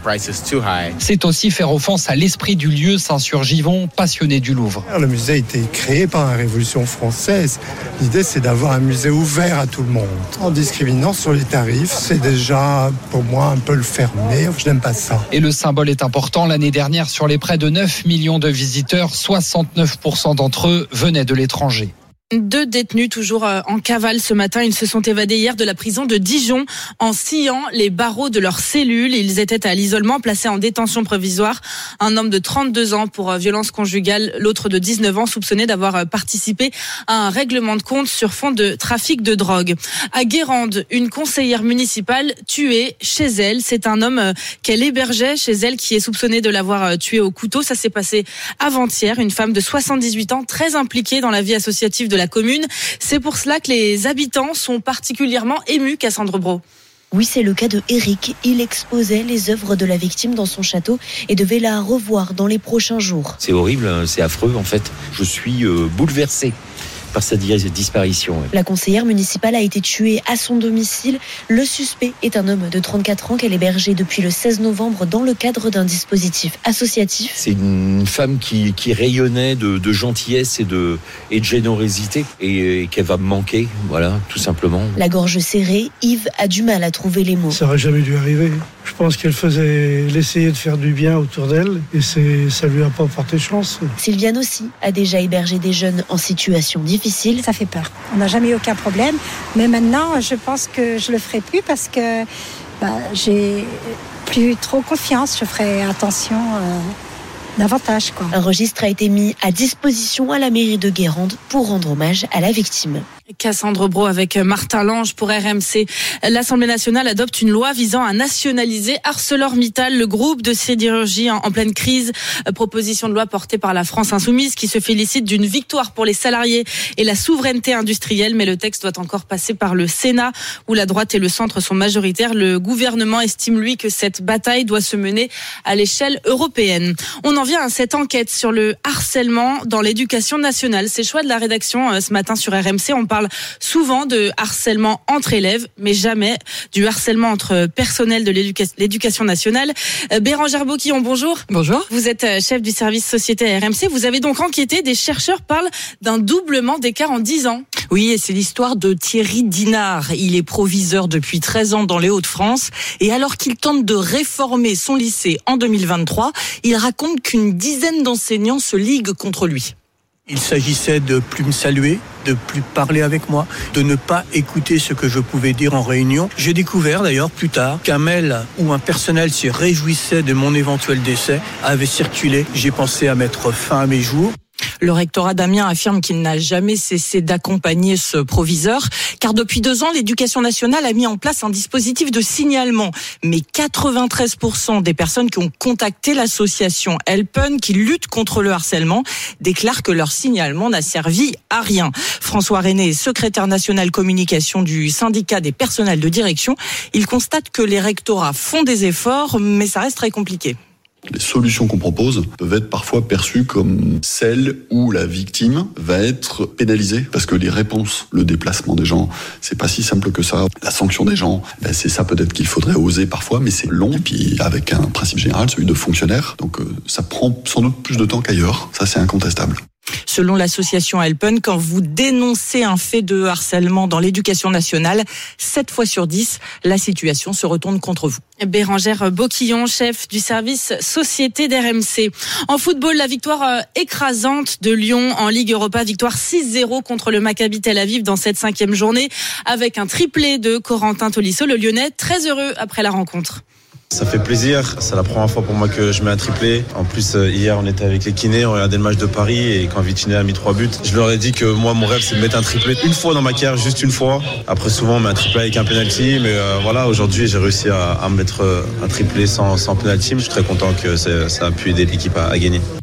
C'est aussi faire offense à l'esprit du lieu, s'insurge Yvon, passionné du Louvre. Le musée a été créé par la Révolution française. L'idée, c'est d'avoir un musée ouvert à tout le monde. En discriminant sur les tarifs, c'est déjà, pour moi, un peu le fermer. Je n'aime pas ça. Et le symbole est important. L'année dernière, sur les près de neuf millions de visiteurs, soixante-neuf pour cent d'entre eux venaient de l'étranger. Deux détenus toujours en cavale ce matin. Ils se sont évadés hier de la prison de Dijon en sciant les barreaux de leur cellule. Ils étaient à l'isolement, placés en détention provisoire. Un homme de trente-deux ans pour violence conjugale, l'autre de dix-neuf ans soupçonné d'avoir participé à un règlement de compte sur fond de trafic de drogue. À Guérande, une conseillère municipale tuée chez elle. C'est un homme qu'elle hébergeait chez elle qui est soupçonné de l'avoir tué au couteau. Ça s'est passé avant-hier. Une femme de soixante-dix-huit ans très impliquée dans la vie associative de la commune. C'est pour cela que les habitants sont particulièrement émus, Cassandre Brault. Oui, c'est le cas de Eric. Il exposait les œuvres de la victime dans son château et devait la revoir dans les prochains jours. C'est horrible, c'est affreux en fait. Je suis euh, bouleversé par sa disparition. Ouais. La conseillère municipale a été tuée à son domicile. Le suspect est un homme de trente-quatre ans qu'elle hébergeait depuis le seize novembre dans le cadre d'un dispositif associatif. C'est une femme qui, qui rayonnait de, de gentillesse et de, et de générosité et, et qu'elle va me manquer, voilà, tout simplement. La gorge serrée, Yves a du mal à trouver les mots. Ça n'aurait jamais dû arriver. Je pense qu'elle faisait, elle essayait de faire du bien autour d'elle et c'est, ça lui a pas porté chance. Sylviane aussi a déjà hébergé des jeunes en situation difficile. Ça fait peur. On n'a jamais eu aucun problème. Mais maintenant, je pense que je le ferai plus parce que bah, j'ai plus trop confiance. Je ferai attention euh, davantage, quoi. Un registre a été mis à disposition à la mairie de Guérande pour rendre hommage à la victime. Cassandre Brault avec Martin Lange pour R M C. L'Assemblée nationale adopte une loi visant à nationaliser ArcelorMittal, le groupe de sidérurgie en, en pleine crise. Proposition de loi portée par la France Insoumise qui se félicite d'une victoire pour les salariés et la souveraineté industrielle. Mais le texte doit encore passer par le Sénat où la droite et le centre sont majoritaires. Le gouvernement estime, lui, que cette bataille doit se mener à l'échelle européenne. On en vient à cette enquête sur le harcèlement dans l'éducation nationale. C'est le choix de la rédaction ce matin sur R M C. On parle parle souvent de harcèlement entre élèves, mais jamais du harcèlement entre personnel de l'éducation, l'éducation nationale. Euh, Bérangère Boquillon, bonjour. Bonjour. Vous êtes chef du service société à R M C. Vous avez donc enquêté. Des chercheurs parlent d'un doublement d'écart en dix ans. Oui, et c'est l'histoire de Thierry Dinard. Il est proviseur depuis treize ans dans les Hauts-de-France. Et alors qu'il tente de réformer son lycée en deux mille vingt-trois, il raconte qu'une dizaine d'enseignants se liguent contre lui. Il s'agissait de plus me saluer, de plus parler avec moi, de ne pas écouter ce que je pouvais dire en réunion. J'ai découvert d'ailleurs plus tard qu'un mail où un personnel se réjouissait de mon éventuel décès avait circulé. J'ai pensé à mettre fin à mes jours. Le rectorat d'Amiens affirme qu'il n'a jamais cessé d'accompagner ce proviseur, car depuis deux ans, l'éducation nationale a mis en place un dispositif de signalement. Mais quatre-vingt-treize pour cent des personnes qui ont contacté l'association Helpen, qui lutte contre le harcèlement, déclarent que leur signalement n'a servi à rien. François René est secrétaire national communication du syndicat des personnels de direction. Il constate que les rectorats font des efforts, mais ça reste très compliqué. Les solutions qu'on propose peuvent être parfois perçues comme celles où la victime va être pénalisée parce que les réponses, le déplacement des gens, c'est pas si simple que ça. La sanction des gens, ben c'est ça peut-être qu'il faudrait oser parfois, mais c'est long. Et puis avec un principe général, celui de fonctionnaire, donc euh, ça prend sans doute plus de temps qu'ailleurs. Ça, c'est incontestable. Selon l'association Helpen, quand vous dénoncez un fait de harcèlement dans l'éducation nationale, sept fois sur dix, la situation se retourne contre vous. Bérangère Boquillon, chef du service société d'R M C. En football, la victoire écrasante de Lyon en Ligue Europa, victoire six zéro contre le Maccabi Tel Aviv dans cette cinquième journée, avec un triplé de Corentin Tolisso, le Lyonnais, très heureux après la rencontre. Ça fait plaisir, c'est la première fois pour moi que je mets un triplé. En plus, hier, on était avec les kinés, on regardait le match de Paris et quand Vitinha a mis trois buts, je leur ai dit que moi, mon rêve, c'est de mettre un triplé une fois dans ma carrière, juste une fois. Après, souvent, on met un triplé avec un penalty, mais euh, voilà, aujourd'hui, j'ai réussi à, à mettre un triplé sans, sans penalty. Je suis très content que ça a pu aider l'équipe à, à gagner.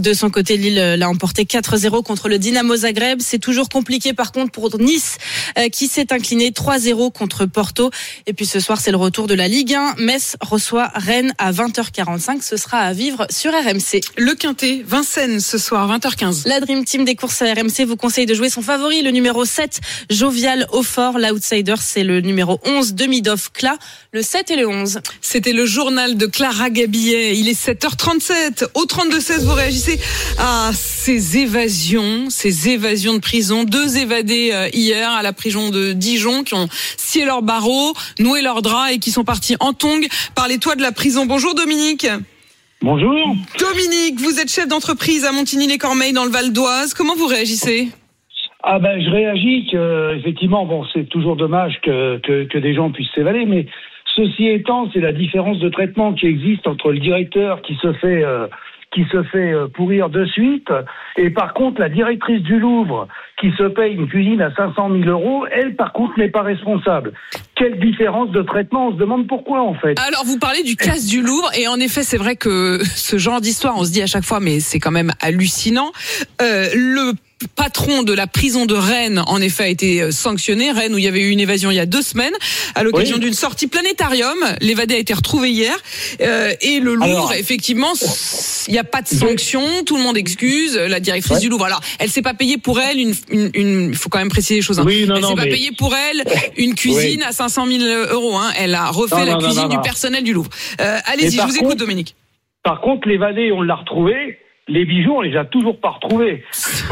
De son côté, Lille l'a emporté quatre zéro contre le Dynamo Zagreb. C'est toujours compliqué par contre pour Nice euh, qui s'est incliné trois zéro contre Porto. Et puis ce soir, c'est le retour de la Ligue un. Metz reçoit Rennes à vingt heures quarante-cinq. Ce sera à vivre sur R M C. Le Quintet, Vincennes ce soir, vingt heures quinze. La Dream Team des courses à R M C vous conseille de jouer son favori, le numéro sept, Jovial Hautfort. L'outsider, c'est le numéro onze, Demidoff Cla. Le sept et le onze. C'était le journal de Clara Gabillet. Il est sept heures trente-sept. Au trente-deux seize, vous réagissez à ces évasions, ces évasions de prison. Deux évadés euh, hier à la prison de Dijon qui ont scié leurs barreaux, noué leurs draps et qui sont partis en tongs par les toits de la prison. Bonjour Dominique. Bonjour. Dominique, vous êtes chef d'entreprise à Montigny-les-Cormeilles dans le Val d'Oise. Comment vous réagissez ? Ah ben je réagis que effectivement bon c'est toujours dommage que que, que des gens puissent s'évader, mais ceci étant, c'est la différence de traitement qui existe entre le directeur qui se fait euh, qui se fait euh, pourrir de suite et par contre la directrice du Louvre qui se paye une cuisine à cinq cent mille euros, elle par contre n'est pas responsable. Quelle différence de traitement, on se demande pourquoi en fait. Alors vous parlez du casse du Louvre et en effet c'est vrai que ce genre d'histoire on se dit à chaque fois mais c'est quand même hallucinant. Euh, le patron de la prison de Rennes, en effet, a été sanctionné. Rennes, où il y avait eu une évasion il y a deux semaines, à l'occasion oui. d'une sortie planétarium. L'évadé a été retrouvé hier. Euh, et le Louvre, alors, effectivement, il n'y a pas de sanction. Tout le monde excuse. La directrice ouais. du Louvre, alors, elle s'est pas payée pour elle une, une, une, faut quand même préciser les choses. Hein. Oui, non, elle non, s'est pas mais... payée pour elle une cuisine oui. à cinq cent mille euros. Hein. Elle a refait non, la non, cuisine non, non, du personnel du Louvre. Euh, allez-y, je vous écoute, Dominique. Par contre, l'évadé, on l'a retrouvé. Les bijoux, on les a toujours pas retrouvés.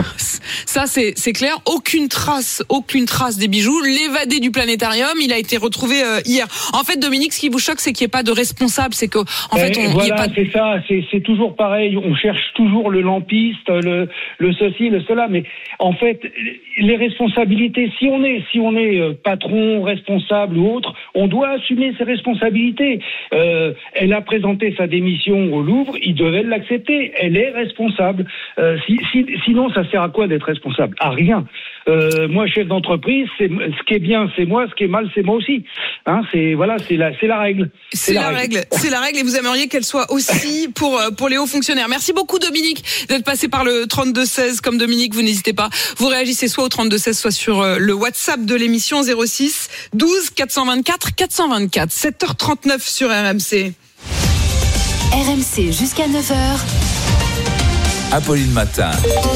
Ça, c'est, c'est clair. Aucune trace, aucune trace des bijoux. L'évadé du planétarium, il a été retrouvé euh, hier. En fait, Dominique, ce qui vous choque, c'est qu'il n'y ait pas de responsable. C'est que, en fait, on, voilà, y a pas... c'est ça. C'est, c'est toujours pareil. On cherche toujours le lampiste, le, le ceci, le cela. Mais en fait, les responsabilités, si on est, si on est patron, responsable ou autre, on doit assumer ses responsabilités. Euh, elle a présenté sa démission au Louvre. Il devait l'accepter. Elle est responsable. Euh, si, si, sinon, ça sert à quoi d'être responsable? À rien. Euh, moi, chef d'entreprise, c'est, ce qui est bien, c'est moi. Ce qui est mal, c'est moi aussi. Hein, c'est voilà, c'est la, c'est la règle. C'est, c'est la, la règle. règle. C'est la règle, et vous aimeriez qu'elle soit aussi pour pour les hauts fonctionnaires. Merci beaucoup, Dominique, d'être passé par le trente-deux seize. Comme Dominique, vous n'hésitez pas. Vous réagissez soit au trente-deux seize, soit sur le WhatsApp de l'émission zéro six douze quatre cent vingt-quatre quatre cent vingt-quatre. sept heures trente-neuf sur R M C. R M C jusqu'à neuf heures. Apolline Matin.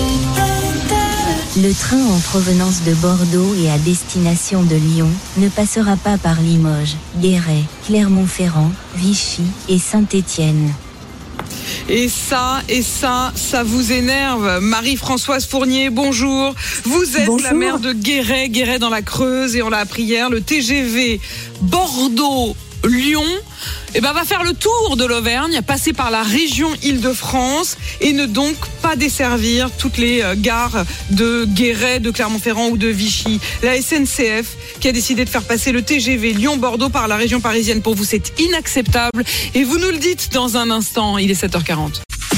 Le train en provenance de Bordeaux et à destination de Lyon ne passera pas par Limoges, Guéret, Clermont-Ferrand, Vichy et Saint-Étienne. Et ça, et ça, ça vous énerve. Marie-Françoise Fournier, bonjour. Vous êtes bonjour. La maire de Guéret, Guéret dans la Creuse, et on l'a appris hier, le T G V Bordeaux-Lyon, eh ben, va faire le tour de l'Auvergne, passer par la région Île-de-France et ne donc pas desservir toutes les gares de Guéret, de Clermont-Ferrand ou de Vichy. La S N C F qui a décidé de faire passer le T G V Lyon-Bordeaux par la région parisienne. Pour vous, c'est inacceptable. Et vous nous le dites dans un instant. Il est sept heures quarante.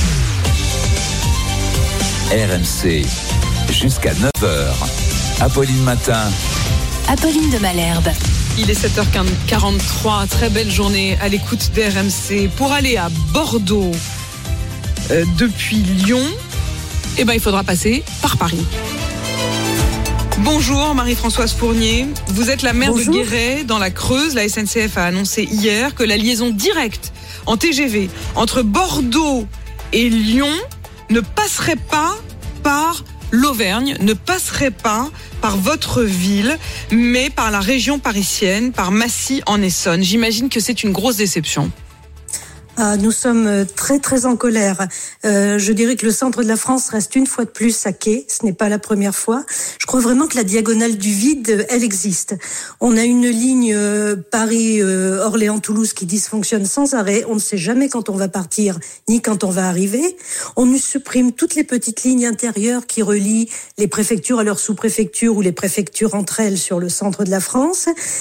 R M C, jusqu'à neuf heures. Apolline Matin. Apolline de Malherbe. Il est sept heures quarante-trois, très belle journée à l'écoute d'R M C. Pour aller à Bordeaux euh, depuis Lyon, eh ben, il faudra passer par Paris. Bonjour Marie-Françoise Fournier, vous êtes la maire Bonjour. de Guéret dans la Creuse. La S N C F a annoncé hier que la liaison directe en T G V entre Bordeaux et Lyon ne passerait pas par l'Auvergne, ne passerait pas par votre ville, mais par la région parisienne, par Massy en Essonne. J'imagine que c'est une grosse déception. Ah, nous sommes très très en colère. Euh, je dirais que le centre de la France reste une fois de plus saqué. Ce n'est pas la première fois. Je crois vraiment que la diagonale du vide, elle existe. On a une ligne euh, Paris-Orléans-Toulouse euh, qui dysfonctionne sans arrêt. On ne sait jamais quand on va partir ni quand on va arriver. On nous supprime toutes les petites lignes intérieures qui relient les préfectures à leurs sous-préfectures ou les préfectures entre elles sur le centre de la France.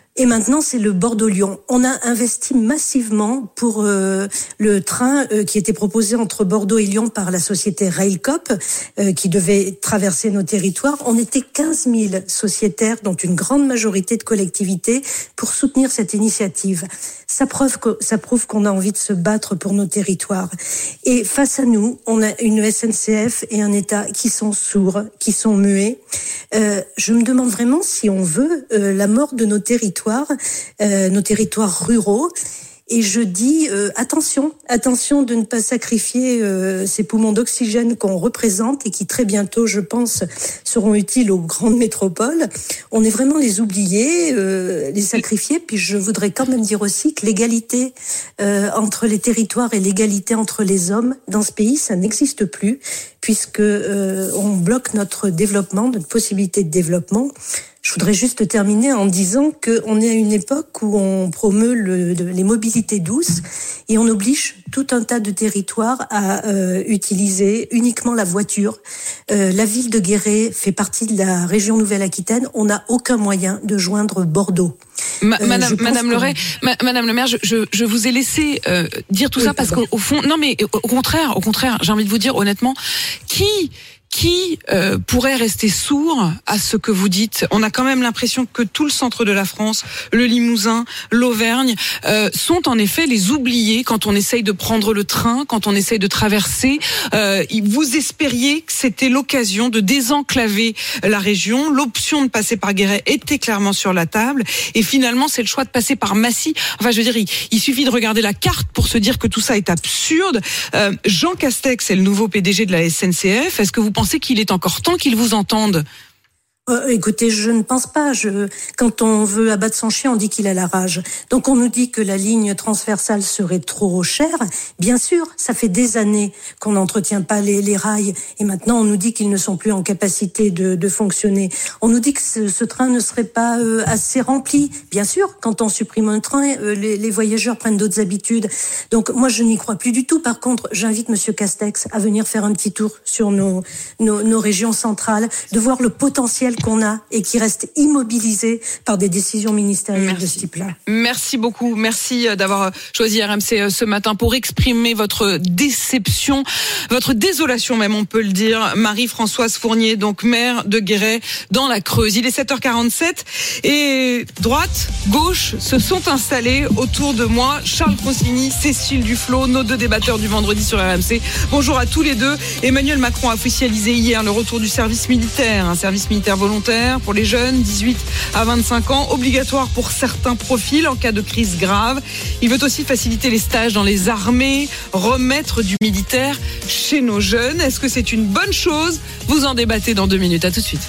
Et maintenant, c'est le Bordeaux-Lyon. On a investi massivement pour euh, le train euh, qui était proposé entre Bordeaux et Lyon par la société Railcoop, euh, qui devait traverser nos territoires. On était quinze mille sociétaires, dont une grande majorité de collectivités, pour soutenir cette initiative. Ça prouve, que, ça prouve qu'on a envie de se battre pour nos territoires. Et face à nous, on a une S N C F et un État qui sont sourds, qui sont muets. Euh, je me demande vraiment si on veut euh, la mort de nos territoires, euh, nos territoires ruraux. Et je dis euh, attention, attention de ne pas sacrifier euh, ces poumons d'oxygène qu'on représente et qui très bientôt, je pense, seront utiles aux grandes métropoles. On est vraiment les oubliés, euh, les sacrifiés. Puis je voudrais quand même dire aussi que l'égalité euh, entre les territoires et l'égalité entre les hommes dans ce pays, ça n'existe plus, puisque euh, on bloque notre développement, notre possibilité de développement. Je voudrais juste terminer en disant qu'on est à une époque où on promeut le, de, les mobilités douces et on oblige tout un tas de territoires à euh, utiliser uniquement la voiture. Euh, la ville de Guéret fait partie de la région Nouvelle-Aquitaine. On n'a aucun moyen de joindre Bordeaux. Ma, euh, Madame, Madame Leray, ma, Madame le maire, je, je, je vous ai laissé euh, dire tout oui, ça parce qu'au au fond, non mais au contraire, au contraire, j'ai envie de vous dire honnêtement, qui Qui euh, pourrait rester sourd à ce que vous dites? On a quand même l'impression que tout le centre de la France, le Limousin, l'Auvergne, euh, sont en effet les oubliés quand on essaye de prendre le train, quand on essaye de traverser. Euh, vous espériez que c'était l'occasion de désenclaver la région. L'option de passer par Guéret était clairement sur la table. Et finalement, c'est le choix de passer par Massy. Enfin, je veux dire, il, il suffit de regarder la carte pour se dire que tout ça est absurde. Euh, Jean Castex est le nouveau P D G de la S N C F. Est-ce que vous pensez qu'il est encore temps qu'ils vous entendent? Euh, écoutez, je ne pense pas. Je, quand on veut abattre son chien, on dit qu'il a la rage. Donc on nous dit que la ligne transversale serait trop chère. Bien sûr, ça fait des années qu'on n'entretient pas les, les rails. Et maintenant, on nous dit qu'ils ne sont plus en capacité de, de fonctionner. On nous dit que ce, ce train ne serait pas euh, assez rempli. Bien sûr, quand on supprime un train, euh, les, les voyageurs prennent d'autres habitudes. Donc moi, je n'y crois plus du tout. Par contre, j'invite Monsieur Castex à venir faire un petit tour sur nos, nos, nos régions centrales, de voir le potentiel qu'on a et qui reste immobilisé par des décisions ministérielles Merci. de ce type-là. Merci beaucoup. Merci d'avoir choisi R M C ce matin pour exprimer votre déception, votre désolation même, on peut le dire. Marie-Françoise Fournier, donc maire de Guéret dans la Creuse. Il est sept heures quarante-sept et droite, gauche se sont installés autour de moi. Charles Consigny, Cécile Duflot, nos deux débatteurs du vendredi sur R M C. Bonjour à tous les deux. Emmanuel Macron a officialisé hier le retour du service militaire, un service militaire volontaire pour les jeunes, dix-huit à vingt-cinq ans, obligatoire pour certains profils en cas de crise grave. Il veut aussi faciliter les stages dans les armées, remettre du militaire chez nos jeunes. Est-ce que c'est une bonne chose? Vous en débattez dans deux minutes. À tout de suite.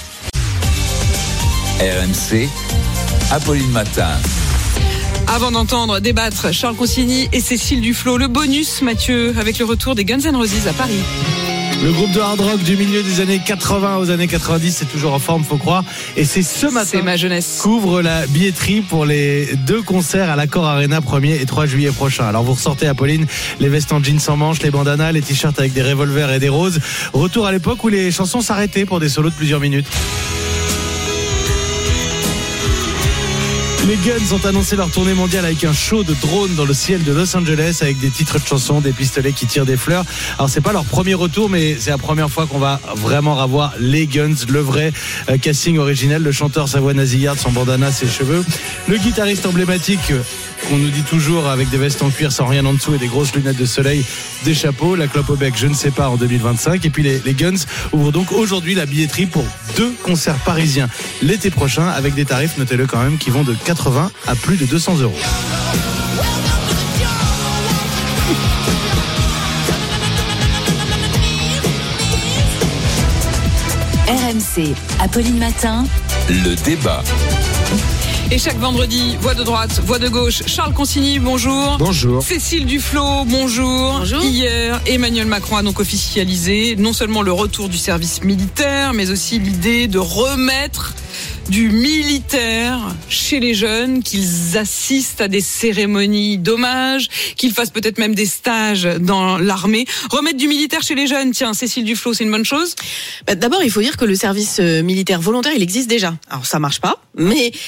R M C, Apolline Matin. Avant d'entendre débattre Charles Consigny et Cécile Duflot, le bonus, Mathieu, avec le retour des Guns N' Roses à Paris. Le groupe de hard rock du milieu des années quatre-vingts aux années quatre-vingt-dix, c'est toujours en forme, faut croire. Et c'est ce matin c'est ma jeunesse. Qu'ouvre la billetterie pour les deux concerts à l'Accor Arena premier et trois juillet prochain. Alors vous ressortez, Apolline, les vestes en jeans sans manches, les bandanas, les t-shirts avec des revolvers et des roses. Retour à l'époque où les chansons s'arrêtaient pour des solos de plusieurs minutes. Les Guns ont annoncé leur tournée mondiale avec un show de drone dans le ciel de Los Angeles avec des titres de chansons, des pistolets qui tirent des fleurs. Alors c'est pas leur premier retour, mais c'est la première fois qu'on va vraiment revoir les Guns, le vrai euh, casting originel, le chanteur sa voix nasillarde, son bandana, ses cheveux, le guitariste emblématique qu'on nous dit toujours avec des vestes en cuir sans rien en dessous et des grosses lunettes de soleil, des chapeaux, la clope au bec, je ne sais pas, en deux mille vingt-cinq. Et puis les, les Guns ouvrent donc aujourd'hui la billetterie pour deux concerts parisiens l'été prochain avec des tarifs, notez-le quand même, qui vont de quatre-vingts à plus de deux cents euros. R M C, Apolline Matin. Le débat. Et chaque vendredi, voix de droite, voix de gauche, Charles Consigny, bonjour. Bonjour. Cécile Duflot, bonjour. Bonjour. Hier, Emmanuel Macron a donc officialisé non seulement le retour du service militaire, mais aussi l'idée de remettre du militaire chez les jeunes, qu'ils assistent à des cérémonies d'hommage, qu'ils fassent peut-être même des stages dans l'armée. Remettre du militaire chez les jeunes, tiens, Cécile Duflot, c'est une bonne chose? Bah, d'abord, il faut dire que le service militaire volontaire, il existe déjà. Alors, ça marche pas, mais c'est ce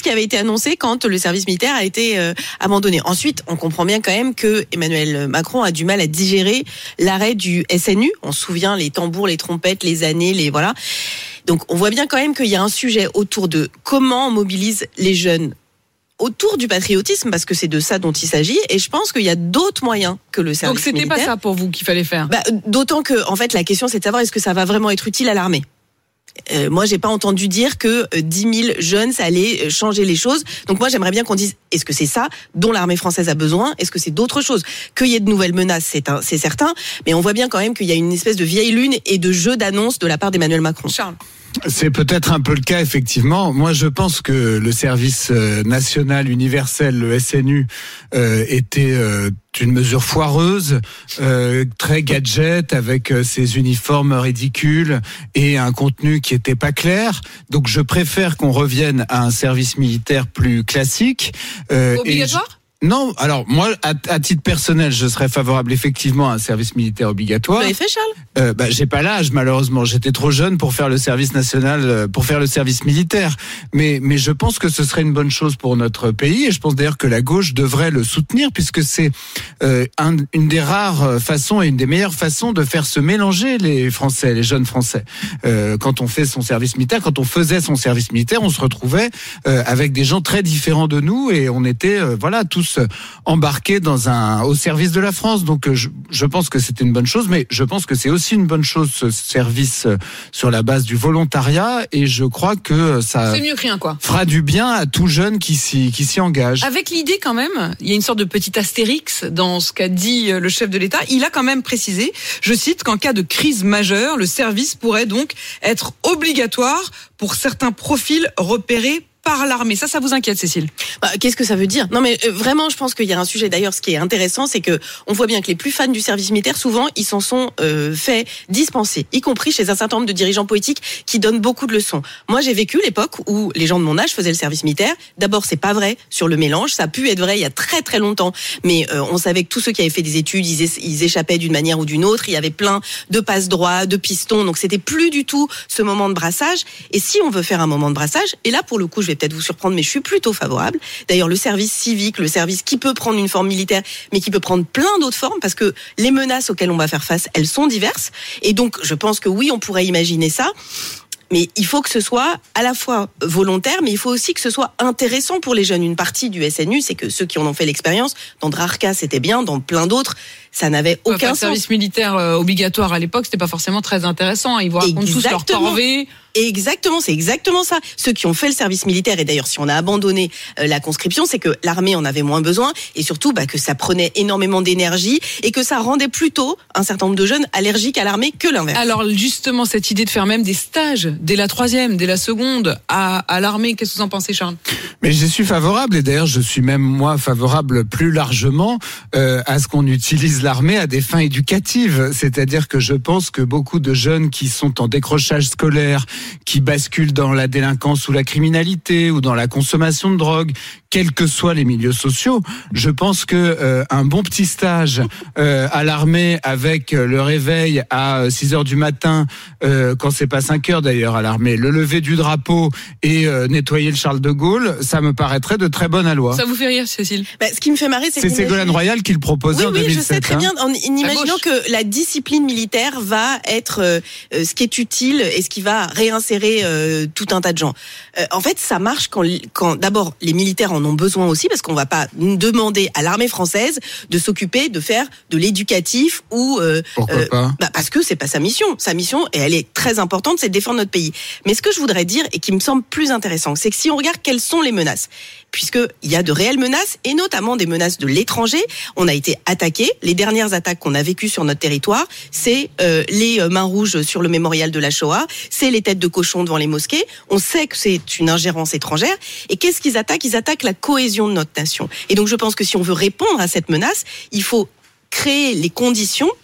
ce qui avait été annoncé quand le service militaire a été euh, abandonné. Ensuite, on comprend bien quand même que Emmanuel Macron a du mal à digérer l'arrêt du S N U. On se souvient les tambours, les trompettes, les années, les voilà. Donc on voit bien quand même qu'il y a un sujet autour de comment on mobilise les jeunes autour du patriotisme, parce que c'est de ça dont il s'agit, et je pense qu'il y a d'autres moyens que le service militaire. Donc c'était pas ça pour vous qu'il fallait faire. Bah, d'autant que, en fait, la question c'est de savoir est-ce que ça va vraiment être utile à l'armée. Euh, moi, j'ai pas entendu dire que euh, dix mille jeunes, ça allait changer les choses. Donc moi, j'aimerais bien qu'on dise, est-ce que c'est ça dont l'armée française a besoin ? Est-ce que c'est d'autres choses ? Qu'il y ait de nouvelles menaces, c'est, un, c'est certain, mais on voit bien quand même qu'il y a une espèce de vieille lune et de jeu d'annonce de la part d'Emmanuel Macron. Charles. C'est peut-être un peu le cas, effectivement. Moi, je pense que le service national universel, le S N U, euh, était euh, une mesure foireuse, euh, très gadget, avec euh, ses uniformes ridicules et un contenu qui était pas clair. Donc, je préfère qu'on revienne à un service militaire plus classique. Euh, Obligatoire ? Non, alors moi, à, à titre personnel, je serais favorable effectivement à un service militaire obligatoire. Vous l'avez fait, Charles ? euh, bah, J'ai pas l'âge, malheureusement. J'étais trop jeune pour faire le service national, euh, pour faire le service militaire. Mais, mais je pense que ce serait une bonne chose pour notre pays, et je pense d'ailleurs que la gauche devrait le soutenir, puisque c'est euh, un, une des rares façons et une des meilleures façons de faire se mélanger les Français, les jeunes Français. Euh, quand on fait son service militaire, quand on faisait son service militaire, on se retrouvait euh, avec des gens très différents de nous, et on était, euh, voilà, tous embarqués dans un au service de la France. Donc je, je pense que c'était une bonne chose, mais je pense que c'est aussi une bonne chose ce service sur la base du volontariat, et je crois que ça c'est mieux que rien, quoi. Fera du bien à tout jeune qui s'y qui s'y engage. Avec l'idée quand même, il y a une sorte de petit astérix dans ce qu'a dit le chef de l'État. Il a quand même précisé, je cite, qu'en cas de crise majeure, le service pourrait donc être obligatoire pour certains profils repérés par l'armée. Ça, ça vous inquiète, Cécile ? Bah, qu'est-ce que ça veut dire ? Non, mais euh, vraiment, je pense qu'il y a un sujet. D'ailleurs, ce qui est intéressant, c'est que on voit bien que les plus fans du service militaire, souvent, ils s'en sont euh, fait dispenser, y compris chez un certain nombre de dirigeants politiques qui donnent beaucoup de leçons. Moi, j'ai vécu l'époque où les gens de mon âge faisaient le service militaire. D'abord, c'est pas vrai sur le mélange. Ça a pu être vrai il y a très très longtemps, mais euh, on savait que tous ceux qui avaient fait des études, ils, é- ils échappaient d'une manière ou d'une autre. Il y avait plein de passe-droits, de pistons, donc c'était plus du tout ce moment de brassage. Et si on veut faire un moment de brassage, et là, pour le coup, je vais peut-être vous surprendre, mais je suis plutôt favorable. D'ailleurs, le service civique, le service qui peut prendre une forme militaire, mais qui peut prendre plein d'autres formes, parce que les menaces auxquelles on va faire face, elles sont diverses. Et donc, je pense que oui, on pourrait imaginer ça. Mais il faut que ce soit à la fois volontaire, mais il faut aussi que ce soit intéressant pour les jeunes. Une partie du S N U, c'est que ceux qui en ont fait l'expérience, dans Drarka, c'était bien, dans plein d'autres, ça n'avait aucun enfin, sens. Le service militaire euh, obligatoire à l'époque, c'était pas forcément très intéressant. Ils vous racontent tous leur corvée. Exactement, c'est exactement ça. Ceux qui ont fait le service militaire, et d'ailleurs si on a abandonné euh, la conscription, c'est que l'armée en avait moins besoin, et surtout bah, que ça prenait énormément d'énergie, et que ça rendait plutôt un certain nombre de jeunes allergiques à l'armée que l'inverse. Alors justement, cette idée de faire même des stages dès la troisième, dès la seconde à, à l'armée, qu'est-ce que vous en pensez, Charles ? Mais j'y suis favorable, et d'ailleurs je suis même moi favorable plus largement euh, à ce qu'on utilise l'armée à des fins éducatives. C'est-à-dire que je pense que beaucoup de jeunes qui sont en décrochage scolaire, qui basculent dans la délinquance ou la criminalité ou dans la consommation de drogue, quels que soient les milieux sociaux, je pense que euh, un bon petit stage euh, à l'armée avec le réveil à six heures du matin, euh, quand c'est pas cinq heures d'ailleurs à l'armée, le lever du drapeau et euh, nettoyer le Charles de Gaulle, ça me paraîtrait de très bonne aloi. Ça vous fait rire, Cécile ? Bah, ce qui me fait marrer, c'est, c'est que Ségolène Royal qui le proposait oui, en oui, deux mille sept. Oui, je sais très hein. bien, en, en imaginant que la discipline militaire va être euh, ce qui est utile et ce qui va réinsérer euh, tout un tas de gens. Euh, en fait, ça marche quand, quand d'abord les militaires en ont besoin aussi, parce qu'on va pas demander à l'armée française de s'occuper de faire de l'éducatif ou euh, Pourquoi euh, pas bah parce que c'est pas sa mission. Sa mission, et elle est très importante, c'est de défendre notre pays. Mais ce que je voudrais dire et qui me semble plus intéressant, c'est que si on regarde quelles sont les menaces, puisqu'il y a de réelles menaces, et notamment des menaces de l'étranger. On a été attaqué. Les dernières attaques qu'on a vécues sur notre territoire, c'est euh, les mains rouges sur le mémorial de la Shoah, c'est les têtes de cochon devant les mosquées. On sait que c'est une ingérence étrangère. Et qu'est-ce qu'ils attaquent ? Ils attaquent la cohésion de notre nation. Et donc je pense que si on veut répondre à cette menace, il faut créer les conditions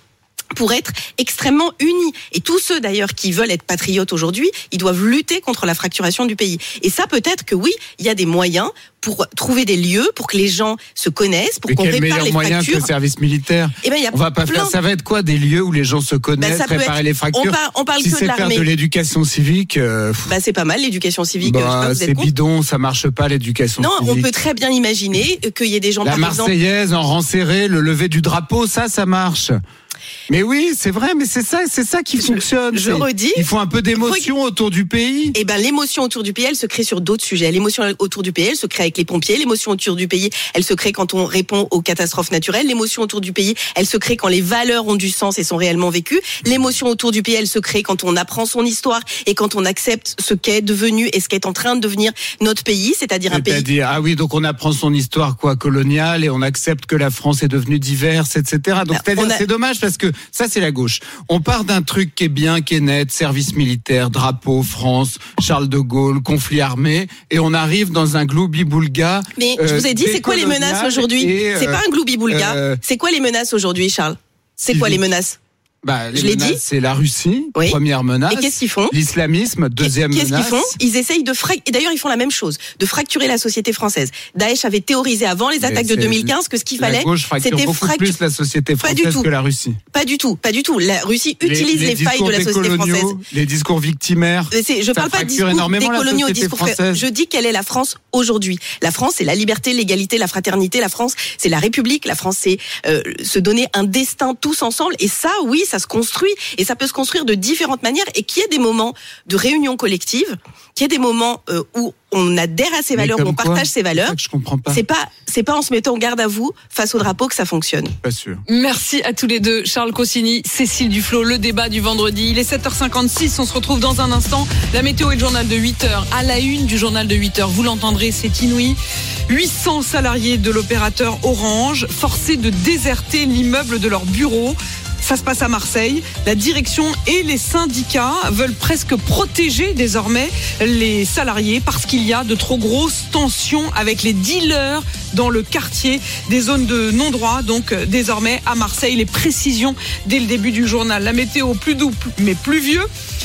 pour être extrêmement unis. Et tous ceux d'ailleurs qui veulent être patriotes aujourd'hui, ils doivent lutter contre la fracturation du pays. Et ça, peut-être que oui, il y a des moyens pour trouver des lieux, pour que les gens se connaissent, pour mais qu'on quel répare meilleur les moyen fractures. que le service militaire? Eh ben, il y a On va pas plein... faire. Ça va être quoi, des lieux où les gens se connaissent, Ben, ça peut réparer être- les fractures? on par- on parle si que de c'est faire l'armée. de l'éducation civique, euh, pff, Bah, c'est pas mal l'éducation civique. je sais pas, bah, vous êtes c'est contre bidon, ça marche pas l'éducation Non, civique. on peut très bien imaginer qu'il y ait des gens, La par exemple. Marseillaise en rang serré, le lever du drapeau, ça, ça marche. Mais oui, c'est vrai, mais c'est ça, c'est ça qui fonctionne. Je C'est- redis. Il faut un peu d'émotion autour du pays. Eh ben, l'émotion autour du pays, elle se crée sur d'autres sujets. L'émotion autour du pays, elle se crée avec les pompiers. L'émotion autour du pays, elle se crée quand on répond aux catastrophes naturelles. L'émotion autour du pays, elle se crée quand les valeurs ont du sens et sont réellement vécues. L'émotion autour du pays, elle se crée quand on apprend son histoire et quand on accepte ce qu'est devenu et ce qu'est en train de devenir notre pays, c'est-à-dire un pays. C'est-à-dire, ah oui, donc on apprend son histoire quoi coloniale et on accepte que la France est devenue diverse, et cetera. Donc Ben, c'est-à-dire, on a- c'est dommage parce que ça c'est la gauche. On part d'un truc qui est bien, qui est net, service militaire, drapeau, France, Charles de Gaulle, conflit armé, et on arrive dans un gloubi-boulga. Mais je euh, vous ai dit, c'est quoi les menaces décolonial aujourd'hui et, C'est euh, pas un gloubi-boulga. euh, C'est quoi les menaces aujourd'hui, Charles C'est quoi les menaces Bah, les Je l'ai menaces, dit. c'est la Russie, Oui. première menace. Et qu'est-ce qu'ils font L'islamisme, deuxième Qu'est-ce menace. qu'ils font Ils essayent de fracturer. Et d'ailleurs, ils font la même chose, de fracturer la société française. Daesh avait théorisé avant les Mais attaques de c'est- deux mille quinze que ce qu'il La fallait, gauche fracture c'était beaucoup fracturer. plus la société Pas du française tout. que la Russie. Pas du tout, pas du tout. La Russie utilise les, failles de la discours société décoloniaux, française. Les discours victimaires. Mais c'est- je ça parle pas de fracture discours énormément la décoloniaux, société discours frères. française. Je dis quelle est la France aujourd'hui. La France, c'est la liberté, l'égalité, la fraternité. La France, c'est la République. La France, c'est euh, se donner un destin tous ensemble. Et ça, oui, ça se construit. Et ça peut se construire de différentes manières. Et qu'il y ait des moments de réunion collective, qu'il y ait des moments euh, où on adhère à ces Mais valeurs, où comme on quoi partage ces valeurs. C'est ça que je comprends pas. C'est pas, c'est pas en se mettant en garde à vous face au drapeau que ça fonctionne. Pas sûr. Merci à tous les deux, Charles Consigny, Cécile Duflot, le débat du vendredi. Il est sept heures cinquante-six, on se retrouve dans un instant. La météo et le journal de huit heures. À la une du journal de huit heures, vous l'entendrez, c'est inouï. huit cents salariés de l'opérateur Orange forcés de déserter l'immeuble de leur bureau. Ça se passe à Marseille. La direction et les syndicats veulent presque protéger désormais les salariés parce qu'il y a de trop grosses tensions avec les dealers dans le quartier, des zones de non-droit. Donc désormais à Marseille, les précisions dès le début du journal. La météo plus doux mais pluvieux.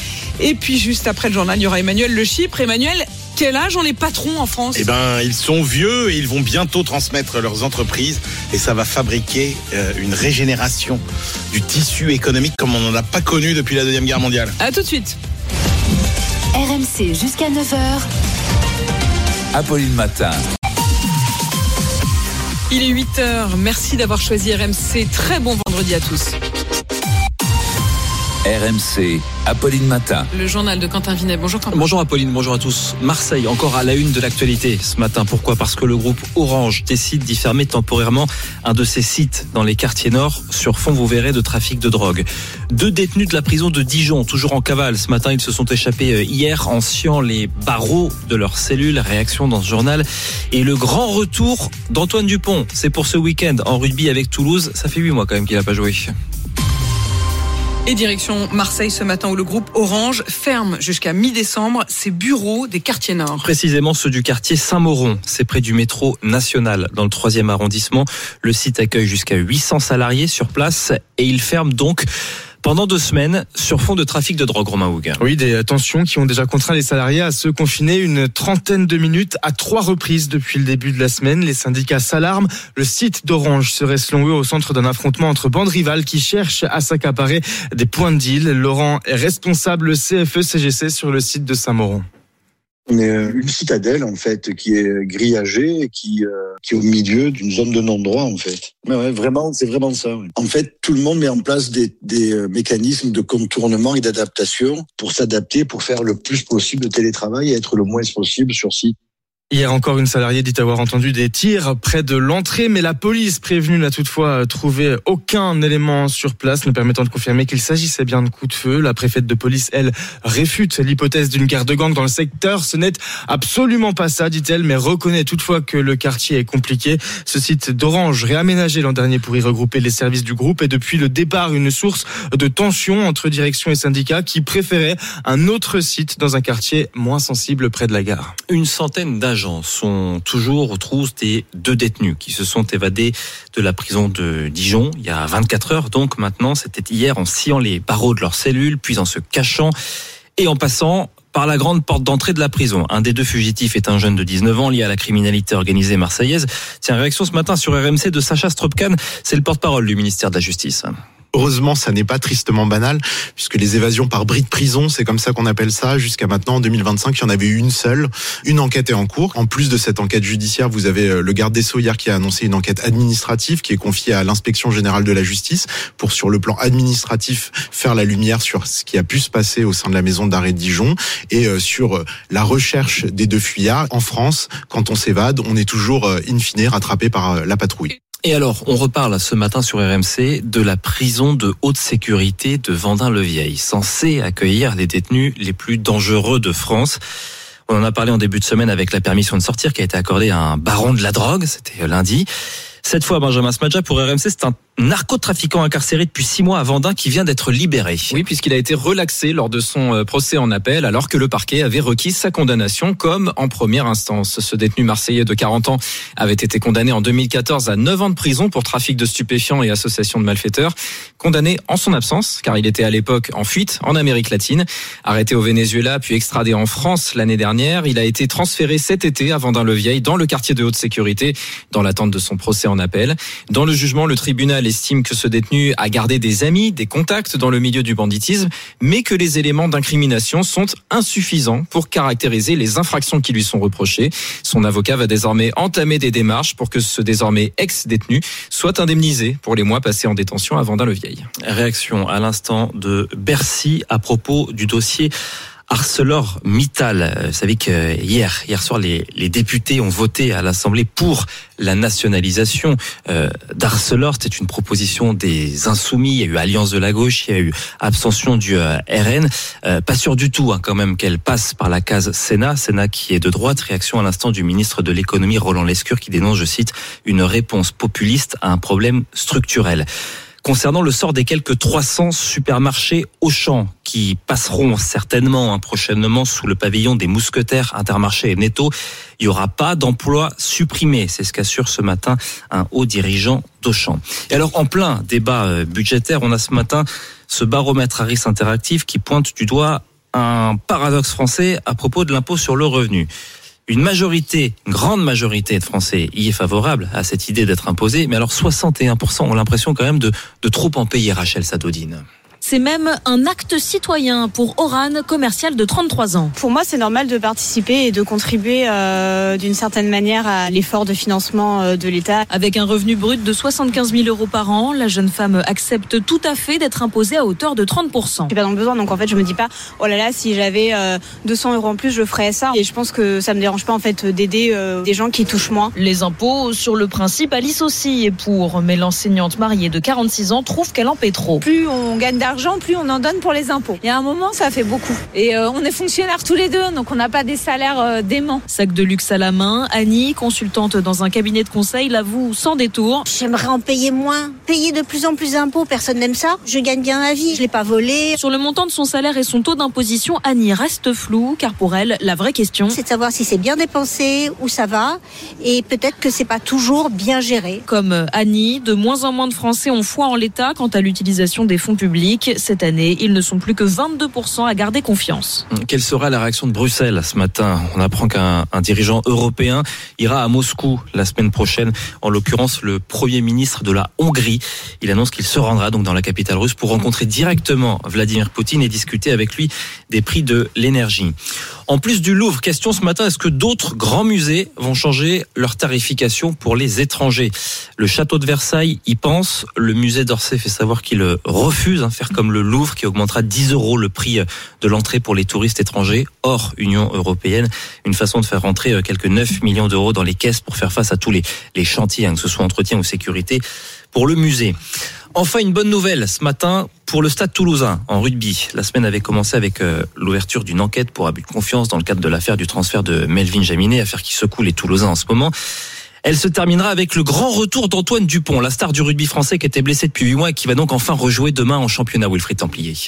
Et puis juste après le journal, il y aura Emmanuel Le Chypre. Emmanuel, quel âge ont les patrons en France ? Eh ben, ils sont vieux et ils vont bientôt transmettre leurs entreprises et ça va fabriquer euh, une régénération du tissu économique comme on n'en a pas connu depuis la Deuxième Guerre mondiale. À tout de suite. R M C jusqu'à neuf heures. Apolline Matin. Il est huit heures. Merci d'avoir choisi R M C. Très bon vendredi à tous. R M C, Apolline Matin. Le journal de Quentin Vinet. Bonjour Quentin. Bonjour Apolline, bonjour à tous. Marseille, encore à la une de l'actualité ce matin. Pourquoi ? Parce que le groupe Orange décide d'y fermer temporairement un de ses sites dans les quartiers nord sur fond, vous verrez, de trafic de drogue. Deux détenus de la prison de Dijon, toujours en cavale. Ce matin, ils se sont échappés hier en sciant les barreaux de leur cellule. Réaction dans ce journal. Et le grand retour d'Antoine Dupont. C'est pour ce week-end en rugby avec Toulouse. Ça fait huit mois quand même qu'il n'a pas joué. Et direction Marseille ce matin où le groupe Orange ferme jusqu'à mi-décembre ses bureaux des quartiers nord. Précisément ceux du quartier Saint-Mauron. C'est près du métro national dans le troisième arrondissement. Le site accueille jusqu'à huit cents salariés sur place et il ferme donc pendant deux semaines sur fond de trafic de drogue, Romain Hougue. Oui, des tensions qui ont déjà contraint les salariés à se confiner une trentaine de minutes à trois reprises depuis le début de la semaine. Les syndicats s'alarment. Le site d'Orange serait selon eux au centre d'un affrontement entre bandes rivales qui cherchent à s'accaparer des points de deal. Laurent est responsable C F E C G C sur le site de Saint-Mauron. On est une citadelle en fait qui est grillagée et qui euh, qui est au milieu d'une zone de non-droit en fait. Mais ouais, vraiment, c'est vraiment ça. Ouais. En fait, tout le monde met en place des des mécanismes de contournement et d'adaptation pour s'adapter, pour faire le plus possible de télétravail et être le moins possible sur site. Hier encore, une salariée dit avoir entendu des tirs près de l'entrée, mais la police prévenue n'a toutefois trouvé aucun élément sur place, ne permettant de confirmer qu'il s'agissait bien de coups de feu. La préfète de police, elle, réfute l'hypothèse d'une guerre de gang dans le secteur. Ce n'est absolument pas ça, dit-elle, mais reconnaît toutefois que le quartier est compliqué. Ce site d'Orange, réaménagé l'an dernier pour y regrouper les services du groupe, est depuis le départ une source de tension entre direction et syndicats qui préféraient un autre site dans un quartier moins sensible près de la gare. Une centaine d'agents agents sont toujours aux trousses des deux détenus qui se sont évadés de la prison de Dijon il y a vingt-quatre heures. Donc maintenant, c'était hier en sciant les barreaux de leur cellule, puis en se cachant et en passant par la grande porte d'entrée de la prison. Un des deux fugitifs est un jeune de dix-neuf ans lié à la criminalité organisée marseillaise. Tiens, réaction ce matin sur R M C de Sacha Strupkan, c'est le porte-parole du ministère de la Justice. Heureusement, ça n'est pas tristement banal, puisque les évasions par bris de prison, c'est comme ça qu'on appelle ça. Jusqu'à maintenant, en deux mille vingt-cinq, il y en avait eu une seule. Une enquête est en cours. En plus de cette enquête judiciaire, vous avez le garde des Sceaux hier qui a annoncé une enquête administrative qui est confiée à l'inspection générale de la justice pour, sur le plan administratif, faire la lumière sur ce qui a pu se passer au sein de la maison d'arrêt de Dijon et sur la recherche des deux fuyards. En France, quand on s'évade, on est toujours, in fine, rattrapé par la patrouille. Et alors, on reparle ce matin sur R M C de la prison de haute sécurité de Vendin-le-Vieil, censée accueillir les détenus les plus dangereux de France. On en a parlé en début de semaine avec la permission de sortir qui a été accordée à un baron de la drogue, c'était lundi. Cette fois, Benjamin Smadja, pour R M C, c'est un narcotrafiquant incarcéré depuis six mois à Vendin qui vient d'être libéré. Oui, puisqu'il a été relaxé lors de son procès en appel alors que le parquet avait requis sa condamnation comme en première instance. Ce détenu marseillais de quarante ans avait été condamné en deux mille quatorze à neuf ans de prison pour trafic de stupéfiants et association de malfaiteurs. Condamné en son absence, car il était à l'époque en fuite en Amérique latine. Arrêté au Venezuela puis extradé en France l'année dernière, il a été transféré cet été à Vendin-le-Vieil dans le quartier de haute sécurité dans l'attente de son procès en appel. Dans le jugement, le tribunal estime que ce détenu a gardé des amis, des contacts dans le milieu du banditisme, mais que les éléments d'incrimination sont insuffisants pour caractériser les infractions qui lui sont reprochées. Son avocat va désormais entamer des démarches pour que ce désormais ex-détenu soit indemnisé pour les mois passés en détention à Vendin-le-Vieil. Réaction à l'instant de Bercy à propos du dossier ArcelorMittal. Vous savez que hier, hier soir, les, les députés ont voté à l'Assemblée pour la nationalisation euh, d'Arcelor. C'était une proposition des Insoumis. Il y a eu Alliance de la gauche, il y a eu abstention du euh, R N. Euh, pas sûr du tout, hein, quand même, qu'elle passe par la case Sénat. Sénat qui est de droite. Réaction à l'instant du ministre de l'économie, Roland Lescure, qui dénonce, je cite, une réponse populiste à un problème structurel. Concernant le sort des quelques trois cents supermarchés Auchan qui passeront certainement hein, prochainement sous le pavillon des Mousquetaires, Intermarché et Netto, il n'y aura pas d'emplois supprimés. C'est ce qu'assure ce matin un haut dirigeant d'Auchan. Et alors, en plein débat budgétaire, on a ce matin ce baromètre Harris Interactive qui pointe du doigt un paradoxe français à propos de l'impôt sur le revenu. Une majorité, une grande majorité de Français y est favorable à cette idée d'être imposé, mais alors soixante et un pour cent ont l'impression quand même de, de trop en payer, Rachel Sadodine. C'est même un acte citoyen pour Oran, commercial de trente-trois ans. Pour moi, c'est normal de participer et de contribuer euh, d'une certaine manière à l'effort de financement euh, de l'État. Avec un revenu brut de soixante-quinze mille euros par an, la jeune femme accepte tout à fait d'être imposée à hauteur de trente pour cent. Je suis pas dans le besoin, donc en fait, je me dis pas, oh là là, si j'avais euh, deux cents euros en plus, je ferais ça. Et je pense que ça me dérange pas en fait d'aider euh, des gens qui touchent moins. Les impôts, sur le principe, Alice aussi est pour, mais l'enseignante mariée de quarante-six ans trouve qu'elle en paie trop. Plus on gagne d'argent, plus on en donne pour les impôts. Il y a un moment, ça fait beaucoup. Et euh, on est fonctionnaires tous les deux, donc on n'a pas des salaires euh, déments. Sac de luxe à la main, Annie, consultante dans un cabinet de conseil, l'avoue sans détour. J'aimerais en payer moins. Payer de plus en plus d'impôts, personne n'aime ça. Je gagne bien ma vie, je l'ai pas volé. Sur le montant de son salaire et son taux d'imposition, Annie reste floue, car pour elle, la vraie question, c'est de savoir si c'est bien dépensé, où ça va, et peut-être que c'est pas toujours bien géré. Comme Annie, de moins en moins de Français ont foi en l'État quant à l'utilisation des fonds publics. Cette année, ils ne sont plus que vingt-deux pour cent à garder confiance. Quelle sera la réaction de Bruxelles ce matin ? On apprend qu'un un dirigeant européen ira à Moscou la semaine prochaine, en l'occurrence le Premier ministre de la Hongrie. Il annonce qu'il se rendra donc dans la capitale russe pour rencontrer directement Vladimir Poutine et discuter avec lui des prix de l'énergie. En plus du Louvre, question ce matin, est-ce que d'autres grands musées vont changer leur tarification pour les étrangers ? Le château de Versailles y pense, le musée d'Orsay fait savoir qu'il refuse, hein, faire comme le Louvre qui augmentera dix euros le prix de l'entrée pour les touristes étrangers hors Union européenne. Une façon de faire rentrer quelques neuf millions d'euros dans les caisses pour faire face à tous les, les chantiers, hein, que ce soit entretien ou sécurité, pour le musée. Enfin, une bonne nouvelle ce matin pour le Stade Toulousain en rugby. La semaine avait commencé avec euh, l'ouverture d'une enquête pour abus de confiance dans le cadre de l'affaire du transfert de Melvin Jaminet, affaire qui secoue les Toulousains en ce moment. Elle se terminera avec le grand retour d'Antoine Dupont, la star du rugby français qui était blessé depuis huit mois et qui va donc enfin rejouer demain en championnat, Wilfried Templier.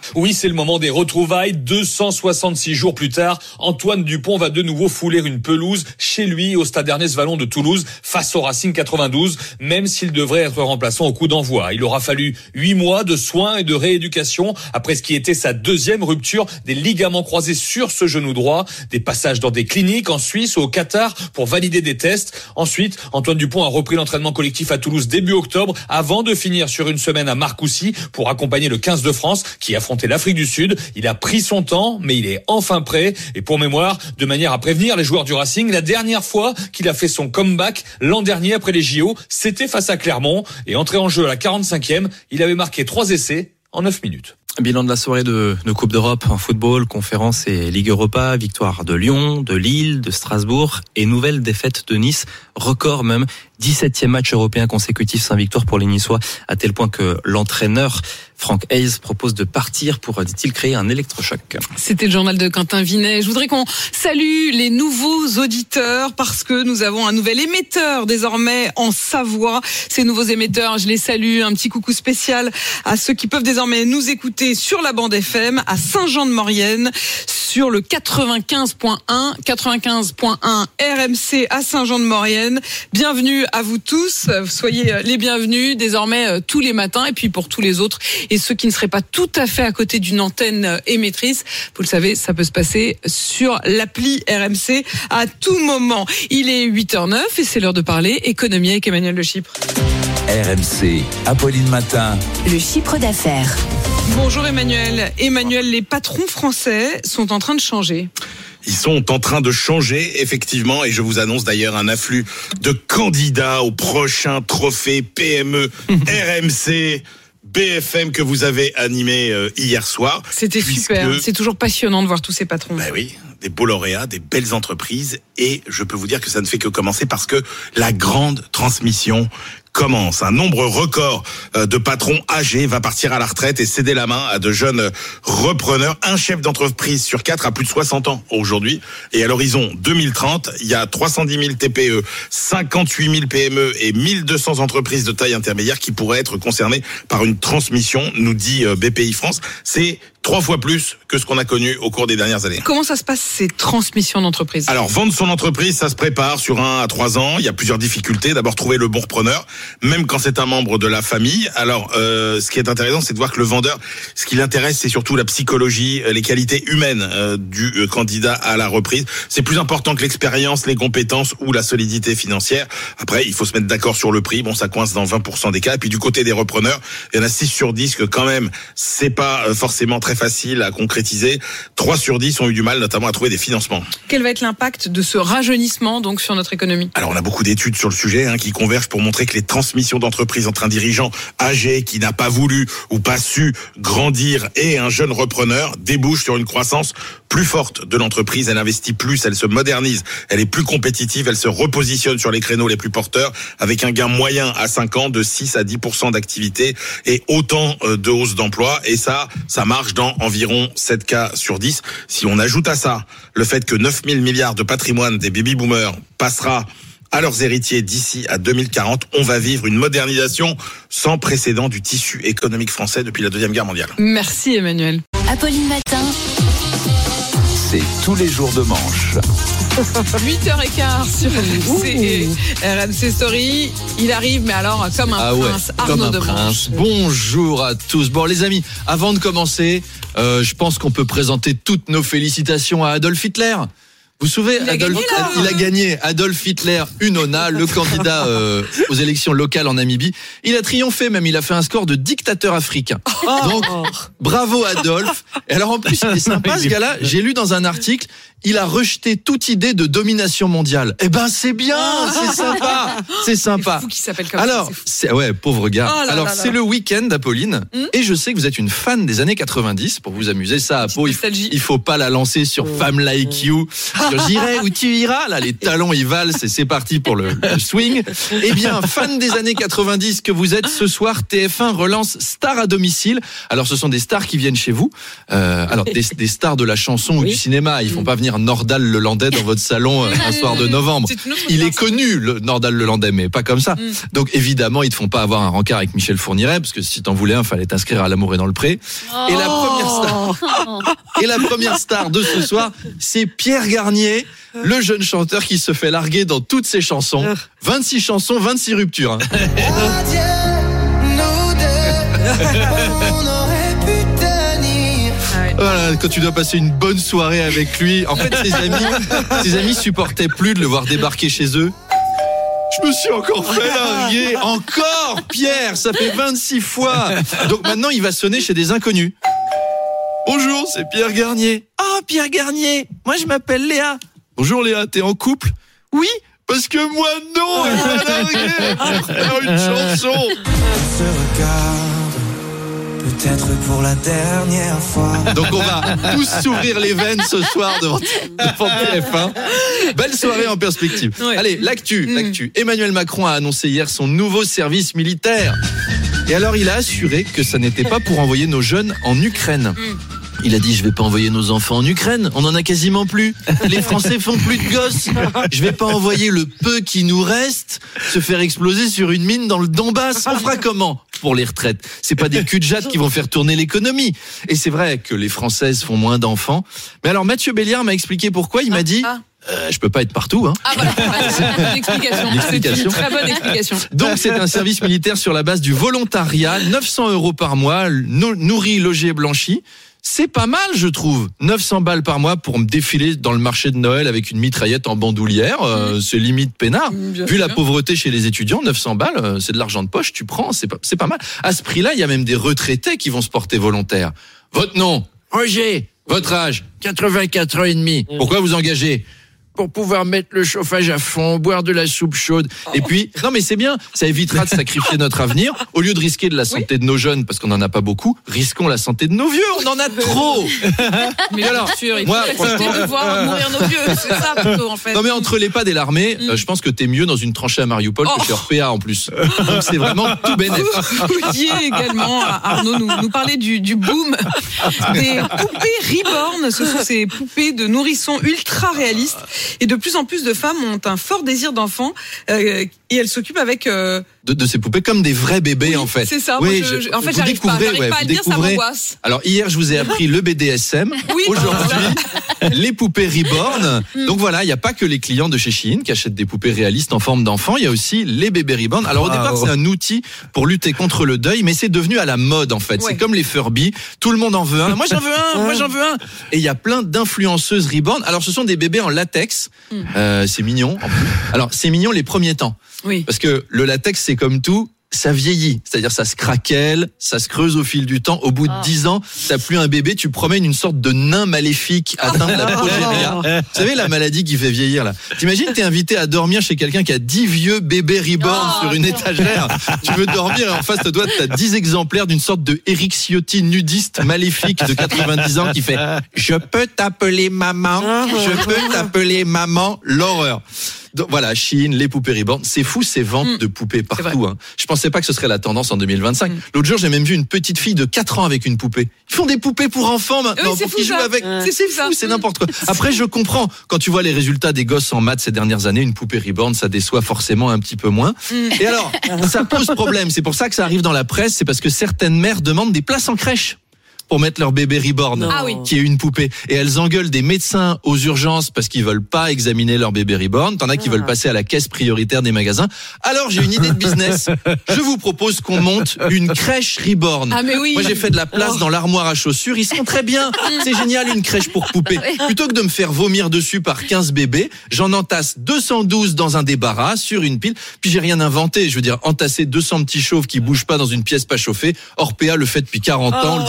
Oui, c'est le moment des retrouvailles. deux cent soixante-six jours plus tard, Antoine Dupont va de nouveau fouler une pelouse chez lui au stade Ernest Vallon de Toulouse face au Racing quatre-vingt-douze, même s'il devrait être remplaçant au coup d'envoi. Il aura fallu huit mois de soins et de rééducation après ce qui était sa deuxième rupture des ligaments croisés sur ce genou droit. Des passages dans des cliniques en Suisse ou au Qatar pour valider des tests. Ensuite, Antoine Dupont a repris l'entraînement collectif à Toulouse début octobre avant de finir sur une semaine à Marcoussis pour accompagner le quinze de France qui affrontait l'Afrique du Sud. Il a pris son temps, mais il est enfin prêt. Et pour mémoire, de manière à prévenir les joueurs du Racing, la dernière fois qu'il a fait son comeback l'an dernier après les J O, c'était face à Clermont. Et entré en jeu à la quarante-cinquième, il avait marqué trois essais en neuf minutes. Bilan de la soirée de, de Coupe d'Europe en football, conférence et Ligue Europa, victoire de Lyon, de Lille, de Strasbourg et nouvelle défaite de Nice, record même, dix-septième match européen consécutif sans victoire pour les Niçois, à tel point que l'entraîneur Franck Hayes propose de partir pour, dit-il, créer un électrochoc. C'était le journal de Quentin Vinet. Je voudrais qu'on salue les nouveaux auditeurs parce que nous avons un nouvel émetteur désormais en Savoie. Ces nouveaux émetteurs, je les salue. Un petit coucou spécial à ceux qui peuvent désormais nous écouter sur la bande F M à Saint-Jean-de-Maurienne, sur le quatre-vingt-quinze point un, quatre-vingt-quinze point un R M C à Saint-Jean-de-Maurienne. Bienvenue à vous tous. Soyez les bienvenus désormais tous les matins et puis pour tous les autres et ceux qui ne seraient pas tout à fait à côté d'une antenne émettrice, vous le savez, ça peut se passer sur l'appli R M C à tout moment. Il est huit heures neuf et c'est l'heure de parler économie avec Emmanuel Le Chypre. R M C, Apolline Matin. Le chiffre d'affaires. Bonjour Emmanuel. Emmanuel, les patrons français sont en train de changer. Ils sont en train de changer, effectivement, et je vous annonce d'ailleurs un afflux de candidats au prochain trophée P M E R M C B F M que vous avez animé euh, hier soir. C'était puisque... super, c'est toujours passionnant de voir tous ces patrons. Ben oui, des beaux lauréats, des belles entreprises, et je peux vous dire que ça ne fait que commencer parce que la grande transmission commence. Un nombre record de patrons âgés va partir à la retraite et céder la main à de jeunes repreneurs. Un chef d'entreprise sur quatre a plus de soixante ans aujourd'hui. Et à l'horizon deux mille trente, il y a trois cent dix mille T P E, cinquante-huit mille P M E et mille deux cents entreprises de taille intermédiaire qui pourraient être concernées par une transmission, nous dit B P I France. C'est trois fois plus que ce qu'on a connu au cours des dernières années. Comment ça se passe, ces transmissions d'entreprise ? Alors, vendre son entreprise, ça se prépare sur un à trois ans. Il y a plusieurs difficultés. D'abord, trouver le bon repreneur, même quand c'est un membre de la famille. Alors, euh, ce qui est intéressant, c'est de voir que le vendeur, ce qui l'intéresse, c'est surtout la psychologie, les qualités humaines euh, du euh, candidat à la reprise. C'est plus important que l'expérience, les compétences ou la solidité financière. Après, il faut se mettre d'accord sur le prix. Bon, ça coince dans vingt pour cent des cas. Et puis, du côté des repreneurs, il y en a six sur dix que quand même, c'est pas forcément très facile à concrétiser. trois sur dix ont eu du mal, notamment à trouver des financements. Quel va être l'impact de ce rajeunissement donc sur notre économie ? Alors on a beaucoup d'études sur le sujet hein, qui convergent pour montrer que les transmissions d'entreprises entre un dirigeant âgé qui n'a pas voulu ou pas su grandir et un jeune repreneur débouchent sur une croissance plus forte de l'entreprise. Elle investit plus, elle se modernise, elle est plus compétitive, elle se repositionne sur les créneaux les plus porteurs avec un gain moyen à cinq ans de six à dix pour cent d'activité et autant de hausse d'emploi. Et ça, ça marche dans environ sept cas sur dix. Si on ajoute à ça le fait que neuf mille milliards de patrimoine des baby-boomers passera à leurs héritiers d'ici à deux mille quarante, on va vivre une modernisation sans précédent du tissu économique français depuis la Deuxième Guerre mondiale. Merci Emmanuel. Apolline Matin. C'est tous les jours de manche. huit heures quinze sur R M C, R M C Story. Il arrive, mais alors comme un ah ouais, prince, Arnaud comme un de prince. Bonjour à tous. Bon les amis, avant de commencer, euh, je pense qu'on peut présenter toutes nos félicitations à Adolf Hitler. Vous vous souvenez, il a, Adolf, gagné, là, il a gagné Adolf Hitler Unona, le candidat euh, aux élections locales en Namibie. Il a triomphé même, il a fait un score de dictateur africain. Oh. Donc, bravo Adolf. Et alors en plus, il est sympa ce gars-là, j'ai lu dans un article, il a rejeté toute idée de domination mondiale. Eh ben c'est bien, c'est sympa, c'est sympa. C'est fou qu'il s'appelle comme alors, ça. C'est c'est, ouais, pauvre gars. Oh là alors là là. c'est le week-end d'Apolline, Hum et je sais que vous êtes une fan des années quatre-vingt-dix. Pour vous amuser, ça, Apo, il, nostalgie. il faut pas la lancer sur Oh. Femme Like You. sur J'irai où tu iras. Là, les talons, ils valent, c'est, c'est parti pour le, le swing. Eh bien, fan des années quatre-vingt-dix que vous êtes, ce soir, T F un relance Stars à domicile. Alors, ce sont des stars qui viennent chez vous. Euh, alors, des, des stars de la chanson ou oui. du cinéma. Ils font pas venir Nordal Lelandais dans votre salon euh, un soir de novembre. Il est connu, le Nordal Lelandais, mais pas comme ça. Mm. Donc, évidemment, ils te font pas avoir un rencard avec Michel Fourniret, parce que si t'en voulais un, fallait t'inscrire à L'amour est dans le pré. Oh. Et la première star, et la première star de ce soir, c'est Pierre Garnier, le jeune chanteur qui se fait larguer dans toutes ses chansons. vingt-six chansons, vingt-six ruptures. Hein. Voilà, quand tu dois passer une bonne soirée avec lui. En fait, ses amis, ses amis supportaient plus de le voir débarquer chez eux. Je me suis encore fait larguer. Encore, Pierre, ça fait vingt-six fois. Donc maintenant, il va sonner chez des inconnus. Bonjour, c'est Pierre Garnier. Ah, oh, Pierre Garnier, moi je m'appelle Léa. Bonjour Léa, t'es en couple? Oui, parce que moi non, il m'a largué pour faire une chanson. Se regarde, peut-être pour la dernière fois. Donc on va tous s'ouvrir les veines ce soir devant, devant T F un. Belle soirée en perspective. Ouais. Allez, l'actu, mmh. l'actu. Emmanuel Macron a annoncé hier son nouveau service militaire. Et alors il a assuré que ça n'était pas pour envoyer nos jeunes en Ukraine. Mmh. Il a dit, je vais pas envoyer nos enfants en Ukraine, on en a quasiment plus. Les Français font plus de gosses. Je vais pas envoyer le peu qui nous reste se faire exploser sur une mine dans le Donbass. On fera comment pour les retraites? C'est pas des cul-de-jatte qui vont faire tourner l'économie. Et c'est vrai que les Françaises font moins d'enfants. Mais alors Mathieu Béliard m'a expliqué pourquoi. Il m'a dit, euh, je peux pas être partout. Hein. Ah voilà, c'est une explication. C'est une très bonne explication. Donc c'est un service militaire sur la base du volontariat, neuf cents euros par mois, nourri, logé, blanchi. C'est pas mal, je trouve. neuf cents balles par mois pour me défiler dans le marché de Noël avec une mitraillette en bandoulière. Euh, mmh. C'est limite peinard. Mmh, Vu la pauvreté chez les étudiants, neuf cents balles, euh, c'est de l'argent de poche, tu prends, c'est pas, c'est pas mal. À ce prix-là, il y a même des retraités qui vont se porter volontaires. Votre nom? Roger. Votre âge? quatre-vingt-quatre ans et demi. Mmh. Pourquoi vous engagez? Pour pouvoir mettre le chauffage à fond, boire de la soupe chaude. Et puis, non mais c'est bien, ça évitera de sacrifier notre avenir. Au lieu de risquer de la santé oui. de nos jeunes, parce qu'on n'en a pas beaucoup, risquons la santé de nos vieux, on en a trop. Mais alors, sûr, il moi, faut de voir mourir nos vieux, c'est ça plutôt en fait. Non mais entre l'EHPAD et l'armée, mm. euh, je pense que t'es mieux dans une tranchée à Mariupol oh. que chez Orpea en plus. Donc c'est vraiment tout bénef. Vous vouliez également, Arnaud, nous, nous parler du, du boom des poupées Reborn. Ce sont ces poupées de nourrissons ultra réalistes. Et de plus en plus de femmes ont un fort désir d'enfant euh, et elles s'occupent avec euh... de, de ces poupées comme des vrais bébés oui, en fait. C'est ça. Oui, moi, je, je, en fait, j'arrive pas, j'arrive ouais, pas à le dire, ça m'angoisse. Alors hier, je vous ai appris le B D S M. Oui, aujourd'hui, les poupées Reborn. Mm. Donc voilà, il y a pas que les clients de chez Shein qui achètent des poupées réalistes en forme d'enfant. Il y a aussi les bébés Reborn. Alors au wow. départ, c'est un outil pour lutter contre le deuil, mais c'est devenu à la mode en fait. Ouais. C'est comme les Furby. Tout le monde en veut un. Moi j'en veux un. Moi j'en veux un. Et il y a plein d'influenceuses Reborn. Alors ce sont des bébés en latex. Mm. Euh, c'est mignon. En plus. Alors c'est mignon les premiers temps. Oui. Parce que le latex, c'est comme tout, ça vieillit. C'est-à-dire, ça se craquelle, ça se creuse au fil du temps. Au bout de dix ans, t'as plus un bébé, tu promènes une sorte de nain maléfique atteint de la progéria. Vous savez, la maladie qui fait vieillir, là. T'imagines, t'es invité à dormir chez quelqu'un qui a dix vieux bébés Reborn oh. sur une étagère. Tu veux dormir et en face de toi, t'as dix exemplaires d'une sorte de Eric Ciotti nudiste maléfique de quatre-vingt-dix ans qui fait « Je peux t'appeler maman, je peux t'appeler maman », l'horreur. Donc voilà, Shein, les poupées Reborn, c'est fou ces ventes mmh. de poupées partout. Hein. Je pensais pas que ce serait la tendance en deux mille vingt-cinq. Mmh. L'autre jour, j'ai même vu une petite fille de quatre ans avec une poupée. Ils font des poupées pour enfants maintenant, oui, pour qu'ils jouent avec. Ouais. C'est, c'est fou, c'est n'importe quoi. Après, je comprends. Quand tu vois les résultats des gosses en maths ces dernières années, une poupée Reborn, ça déçoit forcément un petit peu moins. Mmh. Et alors, ça pose problème. C'est pour ça que ça arrive dans la presse. C'est parce que certaines mères demandent des places en crèche pour mettre leur bébé Reborn, ah oui. qui est une poupée. Et elles engueulent des médecins aux urgences parce qu'ils veulent pas examiner leur bébé Reborn. T'en as qui ah. veulent passer à la caisse prioritaire des magasins. Alors, j'ai une idée de business. Je vous propose qu'on monte une crèche Reborn. Ah mais oui. Moi, j'ai fait de la place oh. dans l'armoire à chaussures. Ils sont très bien. C'est génial, une crèche pour poupées. Plutôt que de me faire vomir dessus par quinze bébés, j'en entasse deux cent douze dans un débarras, sur une pile. Puis j'ai rien inventé. Je veux dire, entasser deux cents petits chauves qui bougent pas dans une pièce pas chauffée. Orpea le fait depuis quarante ans, on le disait tout à l'heure.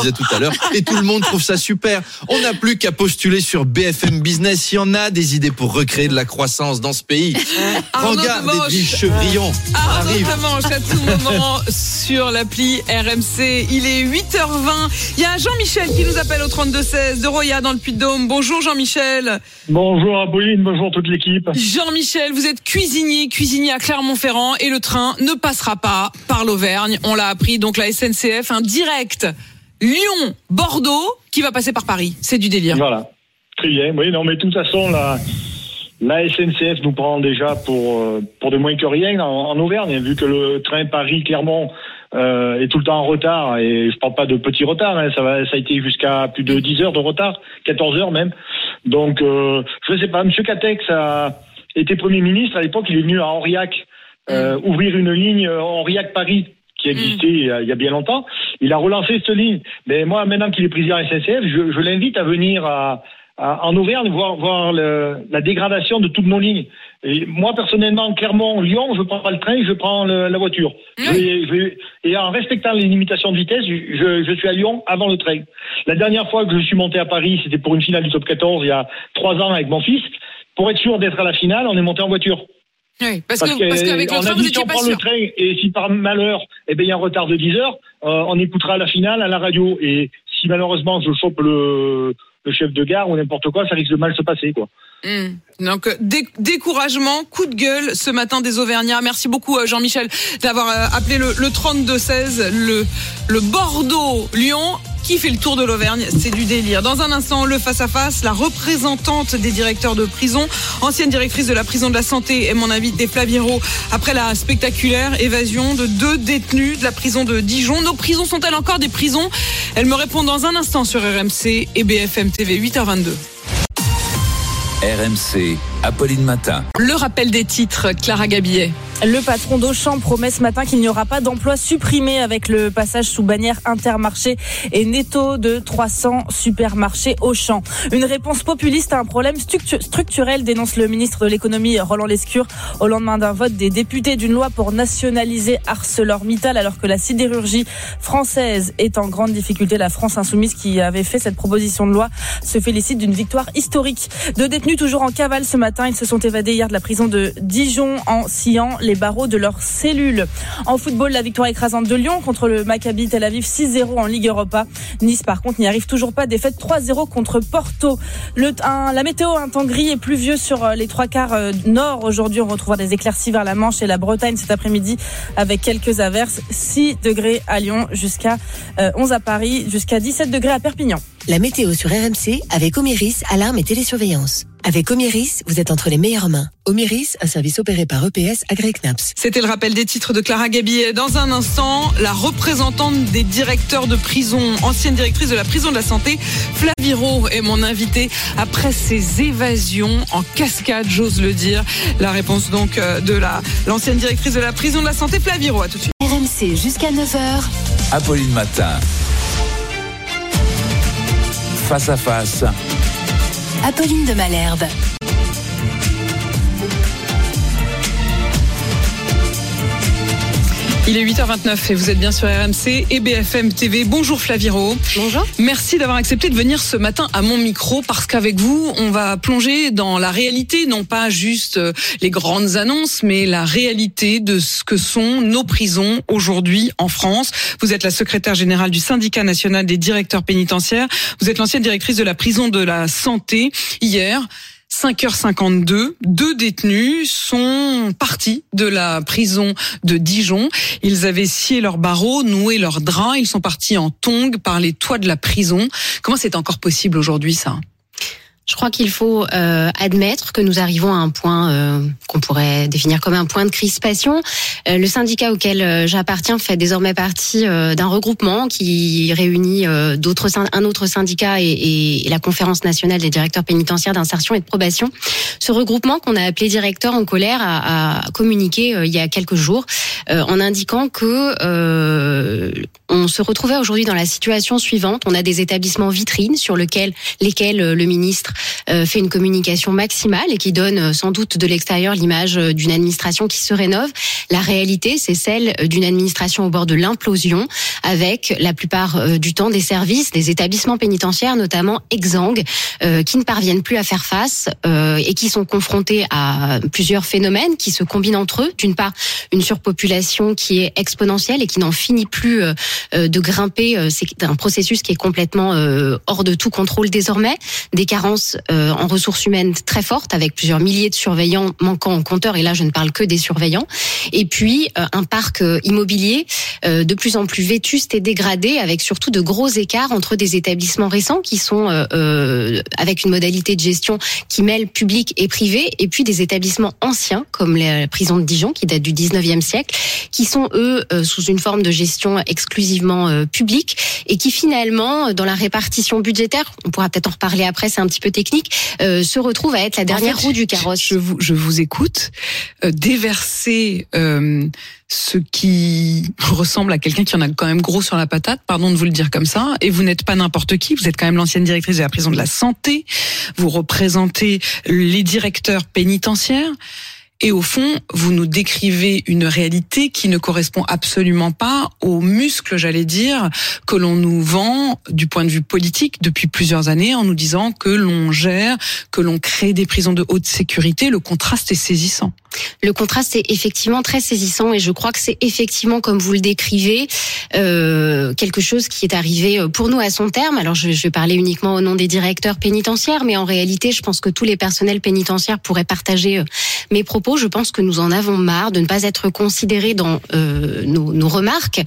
l'heure, et tout le monde trouve ça super. On n'a plus qu'à postuler sur B F M Business. Il y en a des idées pour recréer de la croissance dans ce pays. Regarde Edwige Chevrillon. Arnaud de Manche à tout moment sur l'appli R M C. Il est huit heures vingt. Il y a Jean-Michel qui nous appelle au trente-deux seize de Roya dans le Puy-de-Dôme. Bonjour Jean-Michel. Bonjour Apolline, bonjour toute l'équipe. Jean-Michel, vous êtes cuisinier, cuisinier à Clermont-Ferrand et le train ne passera pas par l'Auvergne. On l'a appris, donc la S N C F, un direct Lyon-Bordeaux qui va passer par Paris. C'est du délire. Voilà, très bien. Oui, non, mais de toute façon, la, la S N C F nous prend déjà pour, pour de moins que rien en, en Auvergne, vu que le train Paris-Clermont euh, est tout le temps en retard, et je parle pas de petits retards, hein, ça, va, ça a été jusqu'à plus de dix heures de retard, quatorze heures même. Donc, euh, je sais pas, M. Catex a été Premier ministre, à l'époque, il est venu à Aurillac euh, mmh. ouvrir une ligne Aurillac-Paris, qui existait mmh. il y a bien longtemps. Il a relancé cette ligne. Mais moi, maintenant qu'il est président S N C F, je, je l'invite à venir à, à, en Auvergne voir, voir le, la dégradation de toutes nos lignes. Et moi, personnellement, Clermont-Lyon, je prends pas le train, je prends le, la voiture. Mmh. Je vais, je vais, et en respectant les limitations de vitesse, je, je suis à Lyon avant le train. La dernière fois que je suis monté à Paris, c'était pour une finale du top quatorze, il y a trois ans avec mon fils. Pour être sûr d'être à la finale, on est monté en voiture. Oui, parce, parce, que, parce qu'avec le train, vous étiez pas sûr. On a dit si on prend le train, et si par malheur, eh ben, il y a un retard de dix heures, euh, on écoutera la finale à la radio. Et si malheureusement je chope le, le chef de gare ou n'importe quoi, ça risque de mal se passer, quoi. Mmh. Donc dé- découragement, coup de gueule ce matin des Auvergnats. Merci beaucoup Jean-Michel d'avoir appelé le, le trente-deux seize, le, le Bordeaux-Lyon qui fait le tour de l'Auvergne. C'est du délire. Dans un instant, le face-à-face, la représentante des directeurs de prison, ancienne directrice de la prison de la Santé, est mon invitée Flavie Hérault. Après la spectaculaire évasion de deux détenus de la prison de Dijon. Nos prisons sont-elles encore des prisons? Elle me répond dans un instant sur R M C et B F M T V, huit heures vingt-deux. R M C, Apolline Matin. Le rappel des titres, Clara Gabillet. Le patron d'Auchan promet ce matin qu'il n'y aura pas d'emplois supprimés avec le passage sous bannière Intermarché et Netto de trois cents supermarchés Auchan. Une réponse populiste à un problème structurel, dénonce le ministre de l'économie Roland Lescure au lendemain d'un vote des députés d'une loi pour nationaliser ArcelorMittal, alors que la sidérurgie française est en grande difficulté. La France insoumise, qui avait fait cette proposition de loi, se félicite d'une victoire historique. Deux détenus toujours en cavale ce matin, ils se sont évadés hier de la prison de Dijon en sciant les barreaux de leurs cellules. En football, la victoire écrasante de Lyon contre le Maccabi Tel Aviv, six zéro en Ligue Europa. Nice, par contre, n'y arrive toujours pas. Défaite trois zéro contre Porto. Le, un, la météo, un temps gris et pluvieux sur les trois quarts nord. Aujourd'hui, on retrouvera des éclaircies vers la Manche et la Bretagne cet après-midi avec quelques averses. six degrés à Lyon, jusqu'à onze à Paris, jusqu'à dix-sept degrés à Perpignan. La météo sur R M C avec Oméris, alarme et télésurveillance. Avec Oméris, vous êtes entre les meilleures mains. Oméris, un service opéré par E P S Agré-Knaps. C'était le rappel des titres de Clara Gabillet. Dans un instant, la représentante des directeurs de prison, ancienne directrice de la prison de la Santé, Flavie Hérault, est mon invitée après ces évasions en cascade, j'ose le dire. La réponse donc de la, l'ancienne directrice de la prison de la Santé, Flavie Hérault. À tout de suite. R M C jusqu'à neuf heures. Apolline Matin. Face à face. Apolline de Malherbe. Il est huit heures vingt-neuf et vous êtes bien sur R M C et B F M T V. Bonjour Flavie Hérault. Bonjour. Merci d'avoir accepté de venir ce matin à mon micro, parce qu'avec vous, on va plonger dans la réalité, non pas juste les grandes annonces, mais la réalité de ce que sont nos prisons aujourd'hui en France. Vous êtes la secrétaire générale du syndicat national des directeurs pénitentiaires. Vous êtes l'ancienne directrice de la prison de la Santé. Hier, cinq heures cinquante-deux, deux détenus sont partis de la prison de Dijon. Ils avaient scié leurs barreaux, noué leurs draps. Ils sont partis en tongs par les toits de la prison. Comment c'est encore possible aujourd'hui, ça ? Je crois qu'il faut euh, admettre que nous arrivons à un point euh, qu'on pourrait définir comme un point de crispation. Euh, le syndicat auquel euh, j'appartiens fait désormais partie euh, d'un regroupement qui réunit euh, d'autres un autre syndicat et, et la Conférence nationale des directeurs pénitentiaires d'insertion et de probation. Ce regroupement, qu'on a appelé Directeurs en colère, a, a communiqué euh, il y a quelques jours euh, en indiquant que euh, on se retrouvait aujourd'hui dans la situation suivante. On a des établissements vitrines sur lequel, lesquels euh, le ministre euh, fait une communication maximale et qui donne euh, sans doute de l'extérieur l'image euh, d'une administration qui se rénove. La réalité, c'est celle d'une administration au bord de l'implosion, avec la plupart euh, du temps des services, des établissements pénitentiaires, notamment exsangues, euh, qui ne parviennent plus à faire face euh, et qui sont confrontés à plusieurs phénomènes qui se combinent entre eux. D'une part, une surpopulation qui est exponentielle et qui n'en finit plus euh, de grimper. Euh, c'est un processus qui est complètement euh, hors de tout contrôle désormais. Des carences euh, en ressources humaines très fortes, avec plusieurs milliers de surveillants manquant en compteur. Et là, je ne parle que des surveillants. Et puis, euh, un parc euh, immobilier euh, de plus en plus vétuste et dégradé, avec surtout de gros écarts entre des établissements récents qui sont euh, euh, avec une modalité de gestion qui mêle public et privé, et puis des établissements anciens, comme la prison de Dijon, qui date du dix-neuvième siècle, qui sont, eux, euh, sous une forme de gestion exclusivement euh, publique, et qui finalement, dans la répartition budgétaire, on pourra peut-être en reparler après, c'est un petit peu technique, euh, se retrouvent à être la dernière en fait, roue du carrosse. Je vous, je vous écoute, euh, déverser euh, ce qui ressemble à quelqu'un qui en a quand même gros sur la patate, pardon de vous le dire comme ça, et vous n'êtes pas n'importe qui, vous êtes quand même l'ancienne directrice de la prison de la Santé, vous représentez les directeurs pénitentiaires, et au fond, vous nous décrivez une réalité qui ne correspond absolument pas aux muscles, j'allais dire, que l'on nous vend du point de vue politique depuis plusieurs années en nous disant que l'on gère, que l'on crée des prisons de haute sécurité. Le contraste est saisissant. Le contraste est effectivement très saisissant et je crois que c'est effectivement, comme vous le décrivez, euh, quelque chose qui est arrivé pour nous à son terme. Alors je, je vais parler uniquement au nom des directeurs pénitentiaires, mais en réalité, je pense que tous les personnels pénitentiaires pourraient partager euh, mes propos. Je pense que nous en avons marre de ne pas être considérés dans euh, nos, nos remarques,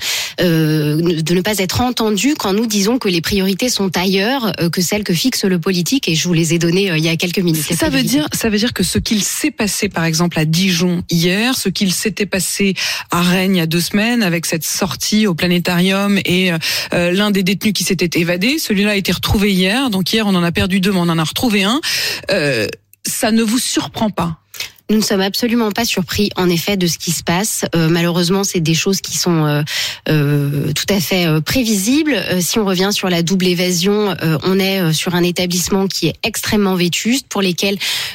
euh, de ne pas être entendus quand nous disons que les priorités sont ailleurs euh, que celles que fixe le politique. Et je vous les ai données euh, il y a quelques minutes. Ça veut dire, ça veut dire que ce qu'il s'est passé, par exemple, à Dijon hier, ce qu'il s'était passé à Rennes il y a deux semaines avec cette sortie au planétarium et euh, l'un des détenus qui s'était évadé, celui-là a été retrouvé hier. Donc hier, on en a perdu deux, mais on en a retrouvé un. Euh, ça ne vous surprend pas? Nous ne sommes absolument pas surpris, en effet, de ce qui se passe. Euh, malheureusement, c'est des choses qui sont euh, euh, tout à fait euh, prévisibles. Euh, si on revient sur la double évasion, euh, on est euh, sur un établissement qui est extrêmement vétuste, pour lesquels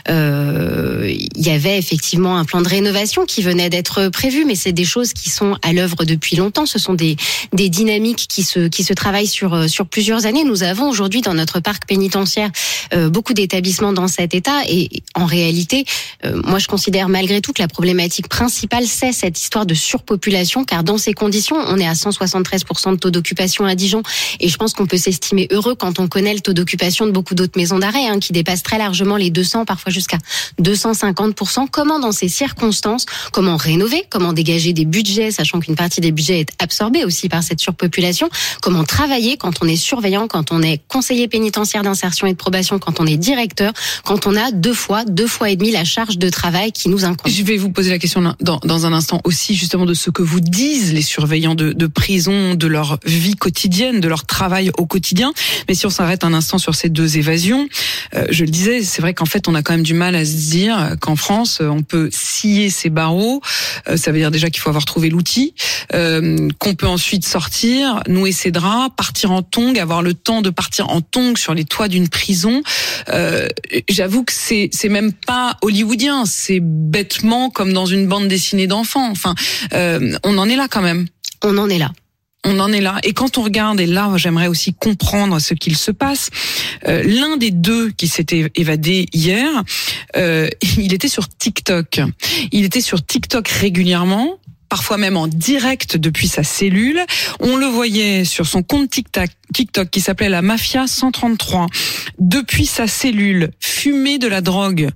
euh, il y avait effectivement un plan de rénovation qui venait d'être prévu, mais c'est des choses qui sont à l'œuvre depuis longtemps. Ce sont des des dynamiques qui se qui se travaillent sur sur plusieurs années. Nous avons aujourd'hui dans notre parc pénitentiaire euh, beaucoup d'établissements dans cet état, et en réalité, euh, moi je considère malgré tout que la problématique principale, c'est cette histoire de surpopulation, car dans ces conditions, on est à cent soixante-treize pour cent de taux d'occupation à Dijon, et je pense qu'on peut s'estimer heureux quand on connaît le taux d'occupation de beaucoup d'autres maisons d'arrêt, hein, qui dépassent très largement les deux cents, parfois jusqu'à deux cent cinquante pour cent. Comment, dans ces circonstances, comment rénover, comment dégager des budgets, sachant qu'une partie des budgets est absorbée aussi par cette surpopulation, comment travailler quand on est surveillant, quand on est conseiller pénitentiaire d'insertion et de probation, quand on est directeur, quand on a deux fois, deux fois et demi la charge de travail qui nous incombe. Je vais vous poser la question dans, dans un instant aussi, justement, de ce que vous disent les surveillants de, de prison, de leur vie quotidienne, de leur travail au quotidien. Mais si on s'arrête un instant sur ces deux évasions, euh, je le disais, c'est vrai qu'en fait, on a quand même du mal à se dire qu'en France, on peut scier ses barreaux. Euh, ça veut dire déjà qu'il faut avoir trouvé l'outil, euh, qu'on peut ensuite sortir, nouer ses draps, partir en tongs, avoir le temps de partir en tongs sur les toits d'une prison. Euh, j'avoue que c'est, c'est même pas hollywoodien. C'est bêtement comme dans une bande dessinée d'enfants. Enfin, euh, on en est là quand même. On en est là. On en est là. Et quand on regarde, et là, j'aimerais aussi comprendre ce qu'il se passe. Euh, l'un des deux qui s'était évadé hier, euh, il était sur TikTok. Il était sur TikTok régulièrement, parfois même en direct depuis sa cellule. On le voyait sur son compte TikTok, TikTok qui s'appelait la Mafia cent trente-trois. Depuis sa cellule, fumer de la drogue,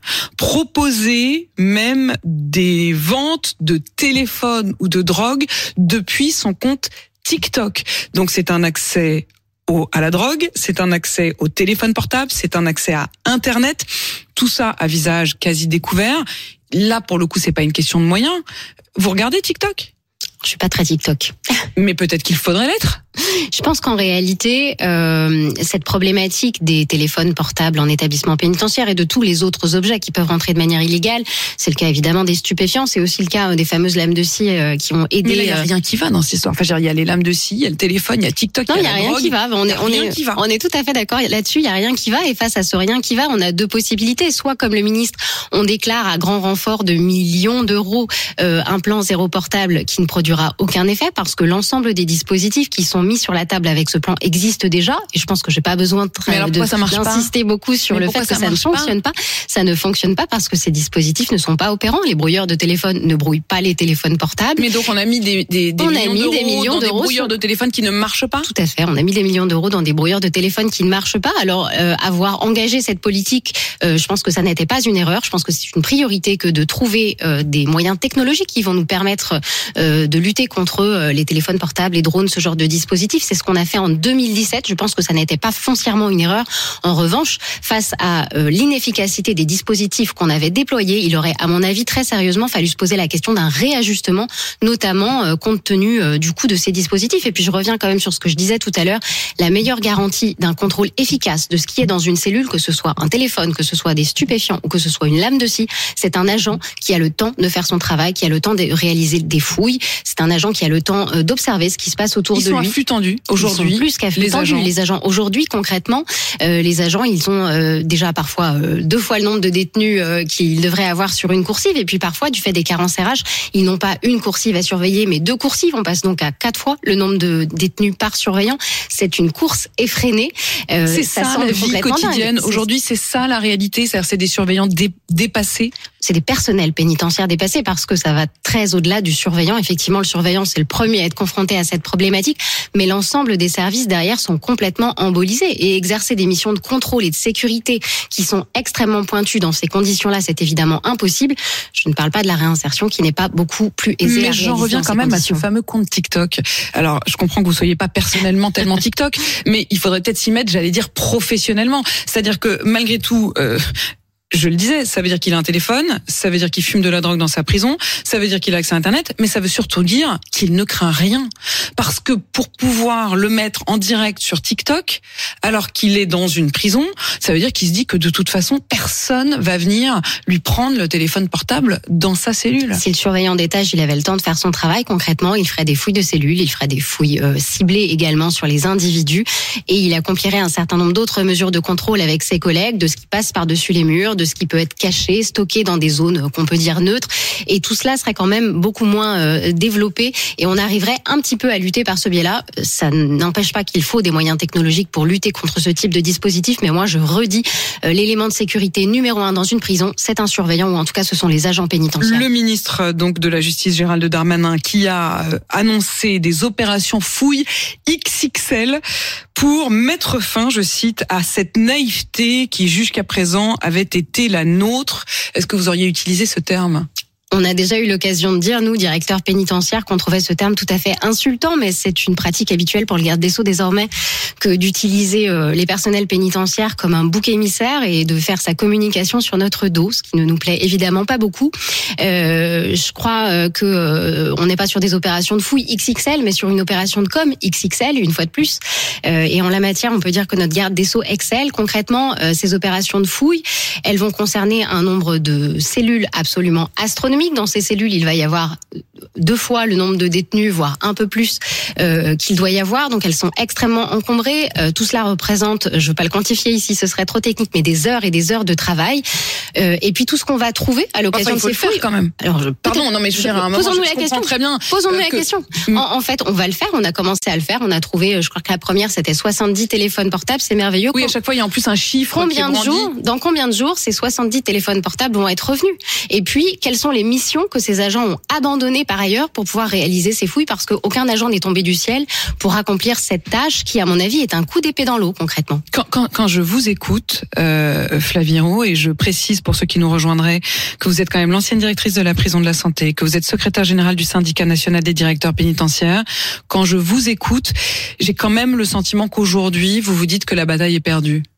proposer même des ventes de téléphones ou de drogue depuis son compte TikTok. Donc c'est un accès au, à la drogue, c'est un accès au téléphone portable, c'est un accès à Internet. Tout ça à visage quasi découvert. Là, pour le coup, c'est pas une question de moyens. Vous regardez TikTok ? Je suis pas très TikTok. Mais peut-être qu'il faudrait l'être. Je pense qu'en réalité, euh, cette problématique des téléphones portables en établissement pénitentiaire et de tous les autres objets qui peuvent rentrer de manière illégale, c'est le cas évidemment des stupéfiants, c'est aussi le cas des fameuses lames de scie euh, qui ont aidé. Mais là, il n'y a rien qui va dans cette histoire. Enfin, il y a les lames de scie, il y a le téléphone, il y a TikTok, non, il y a, y a la rien drogue, qui va. On est, on est, qui va. on est tout à fait d'accord là-dessus. Il y a rien qui va. Et face à ce rien qui va, on a deux possibilités. Soit, comme le ministre, on déclare à grand renfort de millions d'euros euh, un plan zéro portable qui ne produira aucun effet parce que l'ensemble des dispositifs qui sont mis sur la table avec ce plan existent déjà. Et je pense que j'ai pas besoin de, alors, de ça marche d'insister pas beaucoup sur Mais le fait que ça, ça ne fonctionne pas. pas. Ça ne fonctionne pas parce que ces dispositifs ne sont pas opérants. Les brouilleurs de téléphone ne brouillent pas les téléphones portables. Mais donc on a mis des, des, des on millions a mis d'euros des millions dans des d'euros brouilleurs sur... de téléphone qui ne marchent pas. Tout à fait. On a mis des millions d'euros dans des brouilleurs de téléphone qui ne marchent pas. Alors euh, avoir engagé cette politique, euh, je pense que ça n'était pas une erreur. Je pense que c'est une priorité que de trouver euh, des moyens technologiques qui vont nous permettre euh, de lutter contre euh, les téléphones portables, les drones, ce genre de dispositifs. C'est ce qu'on a fait en deux mille dix-sept. Je pense que ça n'était pas foncièrement une erreur. En revanche, face à euh, l'inefficacité des dispositifs qu'on avait déployés, il aurait, à mon avis, très sérieusement fallu se poser la question d'un réajustement, notamment euh, compte tenu euh, du coût de ces dispositifs. Et puis je reviens quand même sur ce que je disais tout à l'heure. La meilleure garantie d'un contrôle efficace de ce qui est dans une cellule, que ce soit un téléphone, que ce soit des stupéfiants ou que ce soit une lame de scie, c'est un agent qui a le temps de faire son travail, qui a le temps de réaliser des fouilles. C'est un agent qui a le temps d'observer ce qui se passe autour ils de lui. Ils sont à flux tendu aujourd'hui. Ils sont plus qu'à flux tendu. Agents. Les agents aujourd'hui, concrètement, euh, les agents, ils ont euh, déjà parfois euh, deux fois le nombre de détenus euh, qu'ils devraient avoir sur une coursive. Et puis parfois, du fait des carences R H, ils n'ont pas une coursive à surveiller, mais deux coursives. On passe donc à quatre fois le nombre de détenus par surveillant. C'est une course effrénée. Euh, c'est ça, ça la vie quotidienne. Aujourd'hui, c'est ça la réalité. C'est-à-dire, c'est des surveillants dé- dépassés. C'est des personnels pénitentiaires dépassés parce que ça va très au-delà du surveillant. Effectivement, le surveillant, c'est le premier à être confronté à cette problématique, mais l'ensemble des services derrière sont complètement embolisés et exercer des missions de contrôle et de sécurité qui sont extrêmement pointues dans ces conditions-là, c'est évidemment impossible. Je ne parle pas de la réinsertion qui n'est pas beaucoup plus aisée. Mais à j'en reviens quand même conditions. à ce fameux compte TikTok. Alors, je comprends que vous soyez pas personnellement tellement TikTok, mais il faudrait peut-être s'y mettre, j'allais dire professionnellement. C'est-à-dire que malgré tout, euh, je le disais, ça veut dire qu'il a un téléphone, ça veut dire qu'il fume de la drogue dans sa prison, ça veut dire qu'il a accès à Internet, mais ça veut surtout dire qu'il ne craint rien. Parce que pour pouvoir le mettre en direct sur TikTok, alors qu'il est dans une prison, ça veut dire qu'il se dit que de toute façon, personne va venir lui prendre le téléphone portable dans sa cellule. Si le surveillant d'étage, il avait le temps de faire son travail, concrètement, il ferait des fouilles de cellules, il ferait des fouilles euh, ciblées également sur les individus, et il accomplirait un certain nombre d'autres mesures de contrôle avec ses collègues, de ce qui passe par-dessus les murs, de ce qui peut être caché, stocké dans des zones qu'on peut dire neutres. Et tout cela serait quand même beaucoup moins euh, développé et on arriverait un petit peu à lutter par ce biais-là. Ça n'empêche pas qu'il faut des moyens technologiques pour lutter contre ce type de dispositif, mais moi je redis, euh, l'élément de sécurité numéro un dans une prison, c'est un surveillant ou en tout cas ce sont les agents pénitentiaires. Le ministre donc de la Justice Gérald Darmanin qui a annoncé des opérations fouilles X X L pour mettre fin, je cite, à cette naïveté qui jusqu'à présent avait été la nôtre. Est-ce que vous auriez utilisé ce terme ? On a déjà eu l'occasion de dire, nous, directeurs pénitentiaires, qu'on trouvait ce terme tout à fait insultant, mais c'est une pratique habituelle pour le garde des Sceaux désormais que d'utiliser euh, les personnels pénitentiaires comme un bouc émissaire et de faire sa communication sur notre dos, ce qui ne nous plaît évidemment pas beaucoup. Euh, je crois que euh, on n'est pas sur des opérations de fouille X X L, mais sur une opération de com X X L, une fois de plus. Euh, et en la matière, on peut dire que notre garde des Sceaux excelle. Concrètement, euh, ces opérations de fouille, elles vont concerner un nombre de cellules absolument astronomiques. Dans ces cellules, il va y avoir deux fois le nombre de détenus, voire un peu plus euh, qu'il doit y avoir. Donc elles sont extrêmement encombrées. Euh, tout cela représente, je ne veux pas le quantifier ici, ce serait trop technique, mais des heures et des heures de travail. Euh, et puis tout ce qu'on va trouver à l'occasion de ces fouilles, quand même. Alors, je, Pardon, non mais je veux dire, à un moment, posons-nous je, la je question. Très bien. Posons-nous euh, la que... question. En, en fait, on va le faire. On a commencé à le faire. On a trouvé, je crois que la première c'était soixante-dix téléphones portables. C'est merveilleux. Oui, à chaque fois il y a en plus un chiffre. Combien qui est de jours, dans combien de jours ces soixante-dix téléphones portables vont être revenus? Et puis, quelles sont les missions que ces agents ont abandonnées par ailleurs pour pouvoir réaliser ces fouilles, parce qu'aucun agent n'est tombé du ciel pour accomplir cette tâche qui, à mon avis, est un coup d'épée dans l'eau, concrètement. Quand, quand, quand je vous écoute, euh, Flavie Hérault, et je précise pour ceux qui nous rejoindraient que vous êtes quand même l'ancienne directrice de la prison de la Santé, que vous êtes secrétaire générale du syndicat national des directeurs pénitentiaires, quand je vous écoute, j'ai quand même le sentiment qu'aujourd'hui, vous vous dites que la bataille est perdue.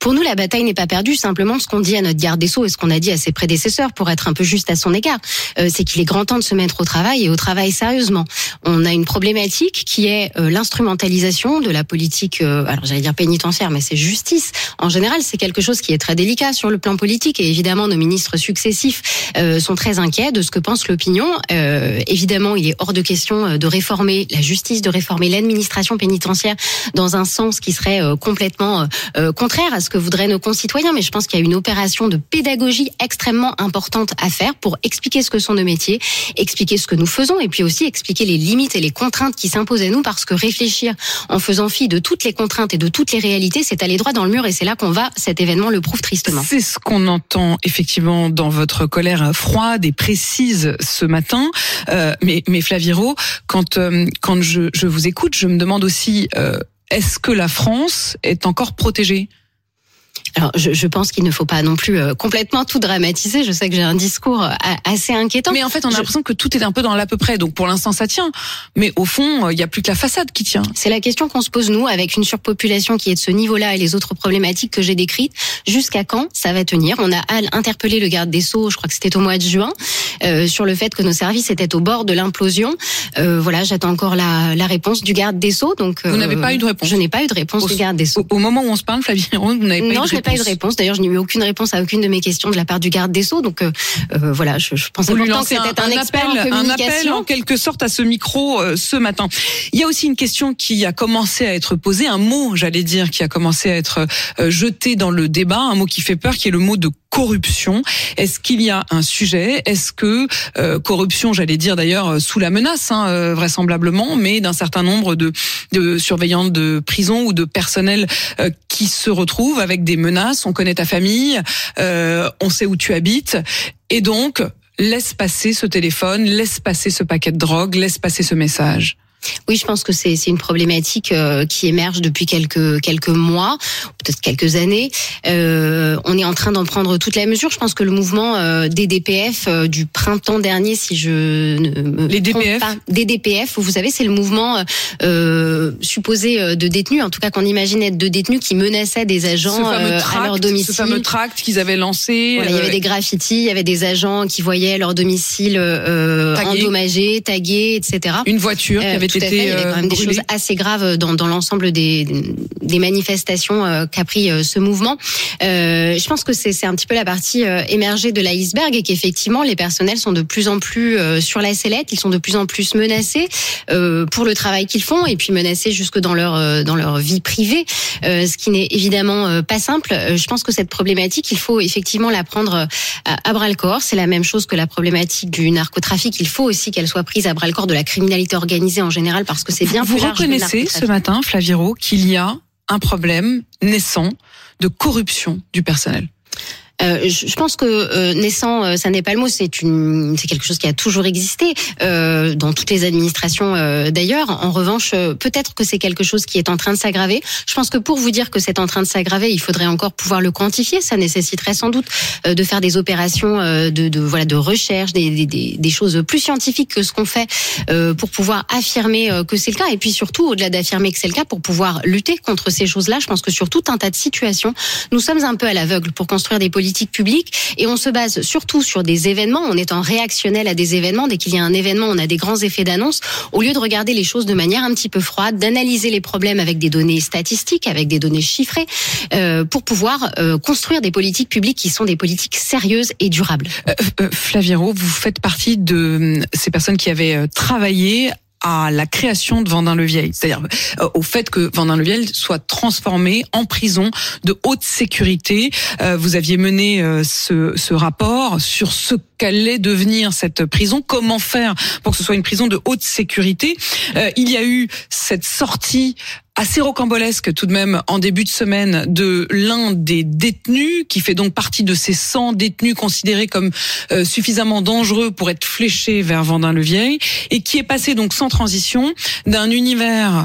Pour nous, la bataille n'est pas perdue. Simplement, ce qu'on dit à notre garde des Sceaux et ce qu'on a dit à ses prédécesseurs, pour être un peu juste à son égard, euh, c'est qu'il est grand temps de se mettre au travail et au travail sérieusement. On a une problématique qui est euh, l'instrumentalisation de la politique, euh, alors j'allais dire pénitentiaire, mais c'est justice. En général, c'est quelque chose qui est très délicat sur le plan politique et évidemment, nos ministres successifs euh, sont très inquiets de ce que pense l'opinion. Euh, évidemment, il est hors de question de réformer la justice, de réformer l'administration pénitentiaire dans un sens qui serait euh, complètement euh, contraire à ce que voudraient nos concitoyens. Mais je pense qu'il y a une opération de pédagogie extrêmement importante à faire pour expliquer ce que sont nos métiers, expliquer ce que nous faisons et puis aussi expliquer les limites et les contraintes qui s'imposent à nous, parce que réfléchir en faisant fi de toutes les contraintes et de toutes les réalités, c'est aller droit dans le mur et c'est là qu'on va. Cet événement le prouve tristement. C'est ce qu'on entend effectivement dans votre colère froide et précise ce matin. Euh, mais, mais Flaviro, quand, euh, quand je, je vous écoute, je me demande aussi, euh, est-ce que la France est encore protégée ? Alors, je, je pense qu'il ne faut pas non plus euh, complètement tout dramatiser. Je sais que j'ai un discours euh, assez inquiétant. Mais en fait, on a je... l'impression que tout est un peu dans l'à peu près. Donc, pour l'instant, ça tient. Mais au fond, il n'y a plus que la façade qui tient. C'est la question qu'on se pose, nous, avec une surpopulation qui est de ce niveau-là et les autres problématiques que j'ai décrites. Jusqu'à quand ça va tenir ? On a interpellé le garde des Sceaux, je crois que c'était au mois de juin, euh, sur le fait que nos services étaient au bord de l'implosion. Euh, voilà, j'attends encore la, la réponse du garde des Sceaux. Donc, euh, vous n'avez pas eu de réponse ? Je n'ai pas eu de réponse au, du garde des Sceaux. Au, au moment où on se parle, Flavie, vous n'avez pas non, eu de je n'ai pas eu de réponse. D'ailleurs, je n'ai eu aucune réponse à aucune de mes questions de la part du garde des Sceaux. Donc, euh, euh, voilà, je, je pense important que c'était un, un, un expert appel, en communication. Un appel, en quelque sorte, à ce micro euh, ce matin. Il y a aussi une question qui a commencé à être posée, un mot, j'allais dire, qui a commencé à être euh, jeté dans le débat, un mot qui fait peur, qui est le mot de corruption. Est-ce qu'il y a un sujet ? Est-ce que euh, corruption, j'allais dire d'ailleurs sous la menace, hein, euh, vraisemblablement, mais d'un certain nombre de, de surveillants de prison ou de personnel euh, qui se retrouvent avec des menaces. On connaît ta famille, euh, on sait où tu habites, et donc laisse passer ce téléphone, laisse passer ce paquet de drogue, laisse passer ce message. Oui, je pense que c'est c'est une problématique euh, qui émerge depuis quelques quelques mois, peut-être quelques années. Euh, on est en train d'en prendre toute la mesure. Je pense que le mouvement euh, des D P F euh, du printemps dernier, si je ne me les trompe D P F. pas, des D P F, vous savez, c'est le mouvement euh, supposé de détenus, en tout cas qu'on imagine être de détenus qui menaçaient des agents euh, tract, à leur domicile. Ce fameux tract qu'ils avaient lancé. Voilà, il y avait des graffitis, il y avait des agents qui voyaient leur domicile euh, endommagé, tagué, et cetera. Une voiture qui avait Tout à fait, il y avait quand même des brûlé. choses assez graves dans, dans l'ensemble des, des manifestations euh, qu'a pris euh, ce mouvement. Euh, je pense que c'est, c'est un petit peu la partie euh, émergée de l'iceberg et qu'effectivement les personnels sont de plus en plus euh, sur la sellette, ils sont de plus en plus menacés euh, pour le travail qu'ils font et puis menacés jusque dans leur euh, dans leur vie privée, euh, ce qui n'est évidemment euh, pas simple. Euh, je pense que cette problématique, il faut effectivement la prendre à, à bras le corps. C'est la même chose que la problématique du narcotrafic. Il faut aussi qu'elle soit prise à bras le corps de la criminalité organisée en général, parce que c'est bien Vous plus large. reconnaissez ce matin, Flaviro, qu'il y a un problème naissant de corruption du personnel? Euh, je pense que euh, naissant, euh, ça n'est pas le mot. C'est une, c'est quelque chose qui a toujours existé euh, dans toutes les administrations euh, d'ailleurs. En revanche, euh, peut-être que c'est quelque chose qui est en train de s'aggraver. Je pense que pour vous dire que c'est en train de s'aggraver, il faudrait encore pouvoir le quantifier. Ça nécessiterait sans doute euh, de faire des opérations euh, de, de voilà de recherche, des, des, des choses plus scientifiques que ce qu'on fait euh, pour pouvoir affirmer euh, que c'est le cas. Et puis surtout, au-delà d'affirmer que c'est le cas, pour pouvoir lutter contre ces choses-là, je pense que sur tout un tas de situations, nous sommes un peu à l'aveugle pour construire des politiques publique et on se base surtout sur des événements. On est en réactionnel à des événements. Dès qu'il y a un événement, on a des grands effets d'annonce. Au lieu de regarder les choses de manière un petit peu froide, d'analyser les problèmes avec des données statistiques, avec des données chiffrées, euh, pour pouvoir euh, construire des politiques publiques qui sont des politiques sérieuses et durables. Euh, euh, Flaviro, vous faites partie de ces personnes qui avaient travaillé à la création de Vendin-le-Vieil, c'est-à-dire euh, au fait que Vendin-le-Vieil soit transformé en prison de haute sécurité. Euh, vous aviez mené euh, ce, ce rapport sur ce qu'allait devenir cette prison, comment faire pour que ce soit une prison de haute sécurité. Euh, il y a eu cette sortie assez rocambolesque tout de même en début de semaine de l'un des détenus qui fait donc partie de ces cent détenus considérés comme euh, suffisamment dangereux pour être fléchés vers Vendin-le-Vieil et qui est passé donc sans transition d'un univers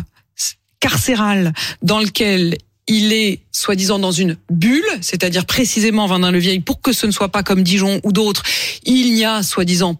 carcéral dans lequel il est soi-disant dans une bulle, c'est-à-dire précisément Vendin-le-Vieil, pour que ce ne soit pas comme Dijon ou d'autres, il n'y a soi-disant pas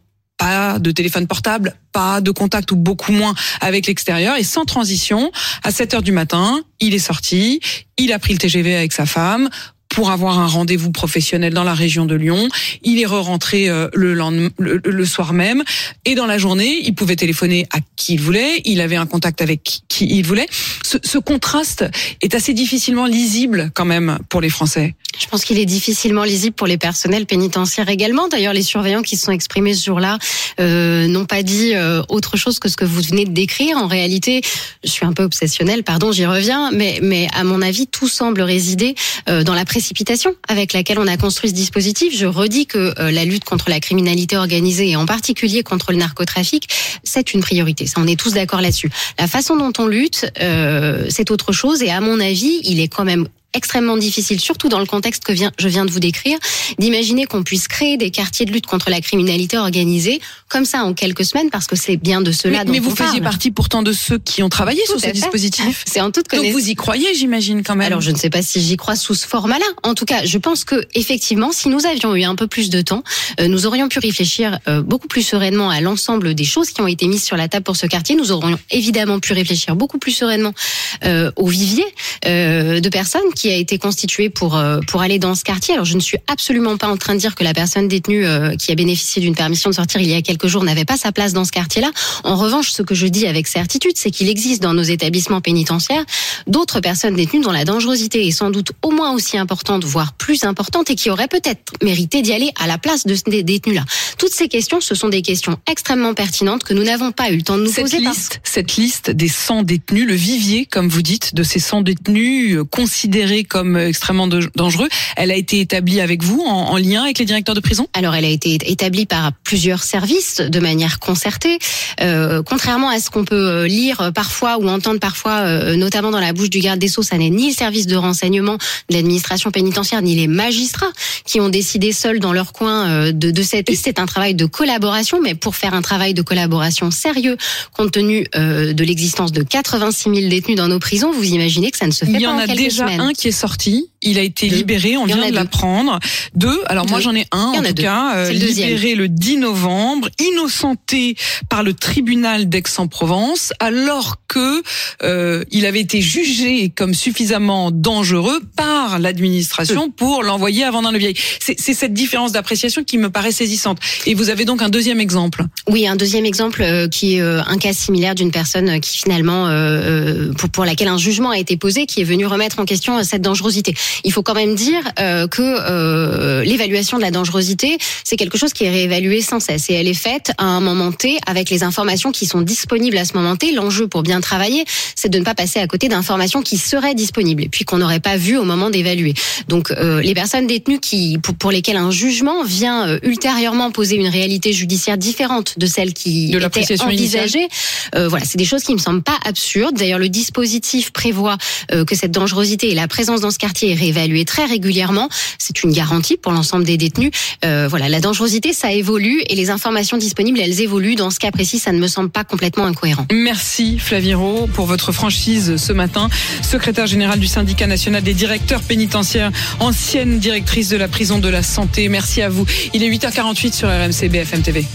pas de téléphone portable, pas de contact ou beaucoup moins avec l'extérieur. Et sans transition, à sept heures du matin, il est sorti, il a pris le T G V avec sa femme pour avoir un rendez-vous professionnel dans la région de Lyon. Il est re-rentré euh, le, lendemain, le, le soir même. Et dans la journée, il pouvait téléphoner à qui il voulait. Il avait un contact avec qui, qui il voulait. Ce, ce contraste est assez difficilement lisible quand même pour les Français. Je pense qu'il est difficilement lisible pour les personnels pénitentiaires également. D'ailleurs, les surveillants qui se sont exprimés ce jour-là euh, n'ont pas dit euh, autre chose que ce que vous venez de décrire. En réalité, je suis un peu obsessionnelle, pardon, j'y reviens, mais, mais à mon avis, tout semble résider euh, dans la précipitation avec laquelle on a construit ce dispositif. Je redis que euh, la lutte contre la criminalité organisée et en particulier contre le narcotrafic, c'est une priorité. Ça, on est tous d'accord là-dessus. La façon dont on lutte, euh, c'est autre chose. Et à mon avis, il est quand même extrêmement difficile, surtout dans le contexte que vient, je viens de vous décrire, d'imaginer qu'on puisse créer des quartiers de lutte contre la criminalité organisée comme ça en quelques semaines, parce que c'est bien de cela mais, dont mais vous on faisiez parle. partie pourtant de ceux qui ont travaillé Tout sur ce à fait. dispositif. C'est en toute connaissance. Donc vous y croyez, j'imagine quand même. Alors je ne sais pas si j'y crois sous ce format-là. En tout cas, je pense que effectivement, si nous avions eu un peu plus de temps, euh, nous aurions pu réfléchir euh, beaucoup plus sereinement à l'ensemble des choses qui ont été mises sur la table pour ce quartier. Nous aurions évidemment pu réfléchir beaucoup plus sereinement euh, au vivier euh, de personnes qui a été constitué pour euh, pour aller dans ce quartier. Alors je ne suis absolument pas en train de dire que la personne détenue euh, qui a bénéficié d'une permission de sortir il y a quelques jours n'avait pas sa place dans ce quartier-là. En revanche, ce que je dis avec certitude, c'est qu'il existe dans nos établissements pénitentiaires d'autres personnes détenues dont la dangerosité est sans doute au moins aussi importante, voire plus importante, et qui auraient peut-être mérité d'y aller à la place de ces détenus-là. Toutes ces questions, ce sont des questions extrêmement pertinentes que nous n'avons pas eu le temps de nous cette poser. Liste, par... Cette liste des cent détenus, le vivier, comme vous dites, de ces cent détenus considérés comme extrêmement dangereux, elle a été établie avec vous, en, en lien avec les directeurs de prison ? Alors, elle a été établie par plusieurs services de manière concertée. Euh, contrairement à ce qu'on peut lire parfois ou entendre parfois, euh, notamment dans la bouche du garde des Sceaux, ça n'est ni le service de renseignement de l'administration pénitentiaire, ni les magistrats qui ont décidé seuls dans leur coin euh, de, de cette liste. C'est un travail de collaboration, mais pour faire un travail de collaboration sérieux, compte tenu euh, de l'existence de quatre-vingt-six mille détenus dans nos prisons, vous imaginez que ça ne se fait pas en quelques semaines. Il y en a déjà semaines. un qui est sorti. Il a été deux. libéré, on vient de l'apprendre. Deux, alors deux. Moi j'en ai un en tout deux. cas, euh, le libéré le dix novembre, innocenté par le tribunal d'Aix-en-Provence, alors que euh, il avait été jugé comme suffisamment dangereux par l'administration pour l'envoyer à Vendin-le-Vieil. C'est, c'est cette différence d'appréciation qui me paraît saisissante. Et vous avez donc un deuxième exemple. Oui, un deuxième exemple euh, qui est euh, un cas similaire d'une personne qui finalement, euh, pour, pour laquelle un jugement a été posé, qui est venu remettre en question euh, cette dangerosité. Il faut quand même dire euh, que euh, l'évaluation de la dangerosité, c'est quelque chose qui est réévalué sans cesse. Et elle est faite à un moment T avec les informations qui sont disponibles à ce moment T. L'enjeu pour bien travailler, c'est de ne pas passer à côté d'informations qui seraient disponibles et puis qu'on n'aurait pas vues au moment d'évaluer. Donc euh, les personnes détenues qui, pour, pour lesquelles un jugement vient euh, ultérieurement poser une réalité judiciaire différente de celle qui de était envisagée, euh, voilà, c'est des choses qui me semblent pas absurdes. D'ailleurs, le dispositif prévoit euh, que cette dangerosité et la présence dans ce quartier est réévaluée très régulièrement. C'est une garantie pour l'ensemble des détenus. Euh, voilà, la dangerosité, ça évolue et les informations disponibles, elles évoluent. Dans ce cas précis, ça ne me semble pas complètement incohérent. Merci Flavie Rault pour votre franchise ce matin. Secrétaire générale du syndicat national des directeurs pénitentiaires, ancienne directrice de la prison de la santé. Merci à vous. Il est huit heures quarante-huit sur R M C B F M T V.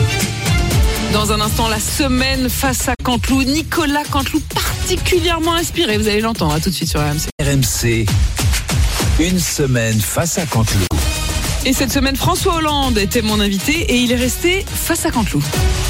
Dans un instant, la semaine face à Canteloup. Nicolas Canteloup, particulièrement inspiré. Vous allez l'entendre. À tout de suite sur R M C. R M C, une semaine face à Canteloup. Et cette semaine, François Hollande était mon invité et il est resté face à Canteloup.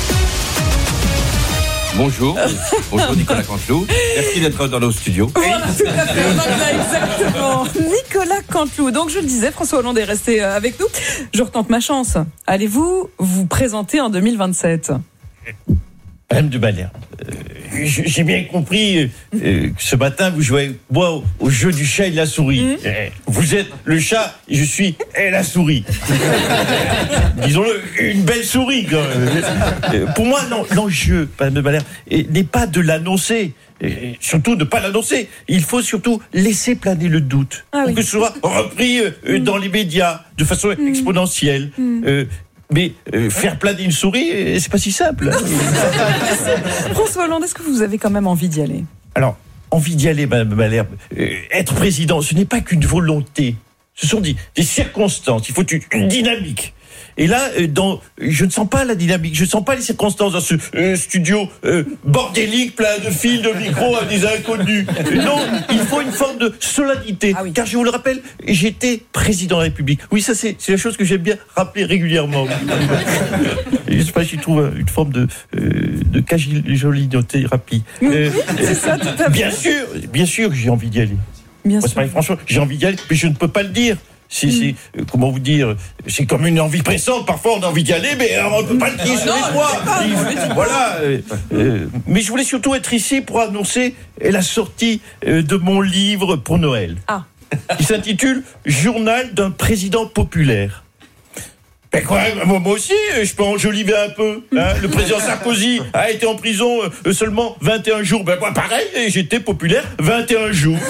Bonjour, bonjour Nicolas Canteloup. Merci d'être dans nos studios. Voilà, tout à fait, on en est exactement. Nicolas Canteloup. Donc je le disais, François Hollande est resté avec nous. Je retente ma chance. Allez-vous vous présenter en deux mille vingt-sept ? Madame de Malherbe, euh, j'ai bien compris euh, que ce matin vous jouez moi, au, au jeu du chat et de la souris. Mmh. Euh, vous êtes le chat et je suis et la souris. Disons-le, une belle souris quand même. Euh, pour moi, non, l'enjeu, Madame de Malherbe, n'est pas de l'annoncer. Et surtout ne pas l'annoncer. Il faut surtout laisser planer le doute. Ah, pour oui. que ce soit repris euh, mmh. dans les médias de façon mmh. exponentielle. Mmh. Euh, Mais euh, faire planer une souris, c'est pas si simple. François Hollande, est-ce que vous avez quand même envie d'y aller ? Alors, envie d'y aller, Madame Malherbe. Euh, être président, ce n'est pas qu'une volonté. Ce sont des, des circonstances. Il faut une, une dynamique. Et là, euh, dans, je ne sens pas la dynamique, je ne sens pas les circonstances dans ce euh, studio euh, bordélique, plein de fils, de micros à des inconnus. Non, il faut une forme de solennité. Ah oui. Car je vous le rappelle, j'étais président de la République. Oui, ça c'est, c'est la chose que j'aime bien rappeler régulièrement. Je ne sais pas, j'y trouve une forme de, euh, de cajolinothérapie. Euh, c'est ça, tout à fait. Bien sûr, bien sûr que j'ai envie d'y aller. Bien Moi, sûr. Franchement, j'ai envie d'y aller, mais je ne peux pas le dire. C'est, mm. c'est euh, comment vous dire, c'est comme une envie pressante. Parfois, on a envie d'y aller, mais euh, on ne peut pas le dire sur les doigts. Voilà. Euh, euh, mais je voulais surtout être ici pour annoncer la sortie euh, de mon livre pour Noël. Ah. Il s'intitule Journal d'un président populaire. Ben quoi, moi aussi, je peux enjoliver un peu. Hein. Le président Sarkozy a été en prison euh, seulement vingt et un jours. Ben moi, pareil, j'étais populaire vingt et un jours.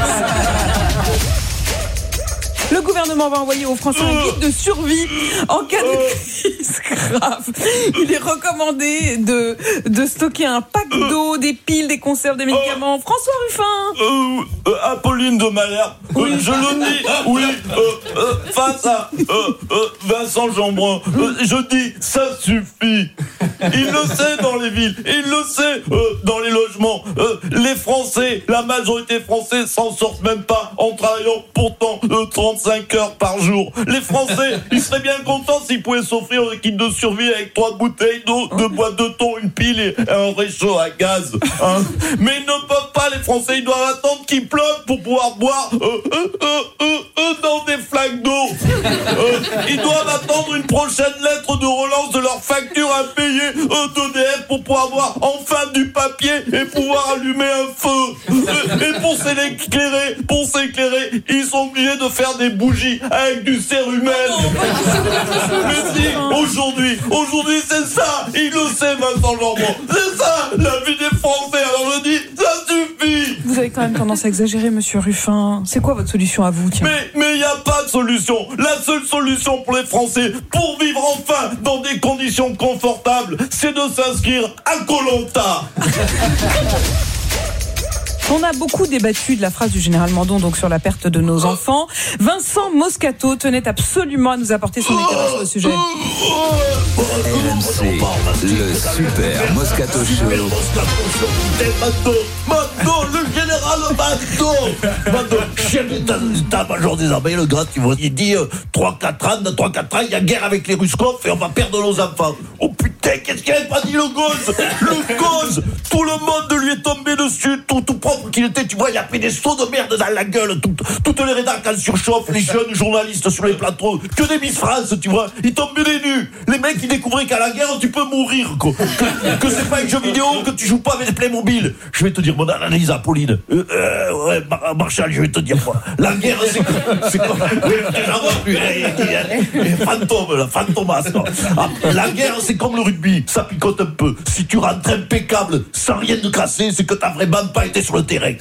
Le gouvernement va envoyer aux Français un guide de survie en cas de crise grave. Il est recommandé de, de stocker un pack d'eau, des piles, des conserves, des médicaments. François Ruffin. Euh, euh, Apolline de Malherbe, oui. euh, je le dis, oui, euh, euh, face à euh, euh, Vincent Jeanbrun, euh, je dis, ça suffit. Il le sait dans les villes, il le sait euh, dans les logements. Euh, les Français, la majorité française s'en sortent même pas en travaillant pourtant euh, trente-cinq heures par jour. Les Français, ils seraient bien contents s'ils pouvaient s'offrir un kit de survie avec trois bouteilles d'eau, deux boîtes de thon, une pile et un réchaud à gaz. Hein. Mais ils ne peuvent pas, les Français, ils doivent attendre qu'il pleuve pour pouvoir boire euh, euh, euh, euh, euh, dans des flaques d'eau. Euh, ils doivent attendre une prochaine lettre de relance de leur facture impayée euh, d'E D F pour pouvoir avoir enfin du papier et pouvoir allumer un feu. Euh, et pour s'éclairer, pour s'éclairer, ils sont obligés de faire des bougies avec du cérumen. Mais si, aujourd'hui, aujourd'hui c'est ça, il le sait Vincent Jeanbrun, c'est ça la vie des Français, alors je dis, ça suffit. Vous avez quand même tendance à exagérer, monsieur Ruffin. C'est quoi votre solution à vous, tiens ? Mais mais il n'y a pas de solution. La seule solution pour les Français, pour vivre enfin dans des conditions confortables, c'est de s'inscrire à Koh-Lanta. On a beaucoup débattu de la phrase du général Mandon donc sur la perte de nos enfants. Vincent Moscato tenait absolument à nous apporter son éclairage sur le sujet. R M C, le super Moscato Show. Mando, le général Mando, Mando, chef d'état-major des armées, le gars, tu vois, il dit euh, trois quatre ans, dans trois quatre ans, il y a guerre avec les Ruskov et on va perdre nos enfants. Oh putain, qu'est-ce qu'il avait pas dit le gosse? Le gosse, tout le monde lui est tombé dessus, tout, tout propre qu'il était, tu vois, il a pris des sauts de merde dans la gueule, tout, toutes les rédactions surchauffent, les jeunes journalistes sur les plateaux, que des Miss France, tu vois, ils tombaient des nus. Les mecs, ils découvraient qu'à la guerre, tu peux mourir, quoi. Que, que c'est pas un jeu vidéo, que tu joues pas avec les Playmobil. Je vais te dire mon analyse, Apolline. Euh, euh, ouais, Marshall, je vais te dire quoi. La guerre, c'est, c'est quoi? Oui, j'en vois plus. Fantôme, là, fantomas, quoi. Ah, la guerre, c'est comme le rugby, ça picote un peu. Si tu rentres impeccable, sans rien de casser, c'est que t'as vraiment pas été sur le terrain.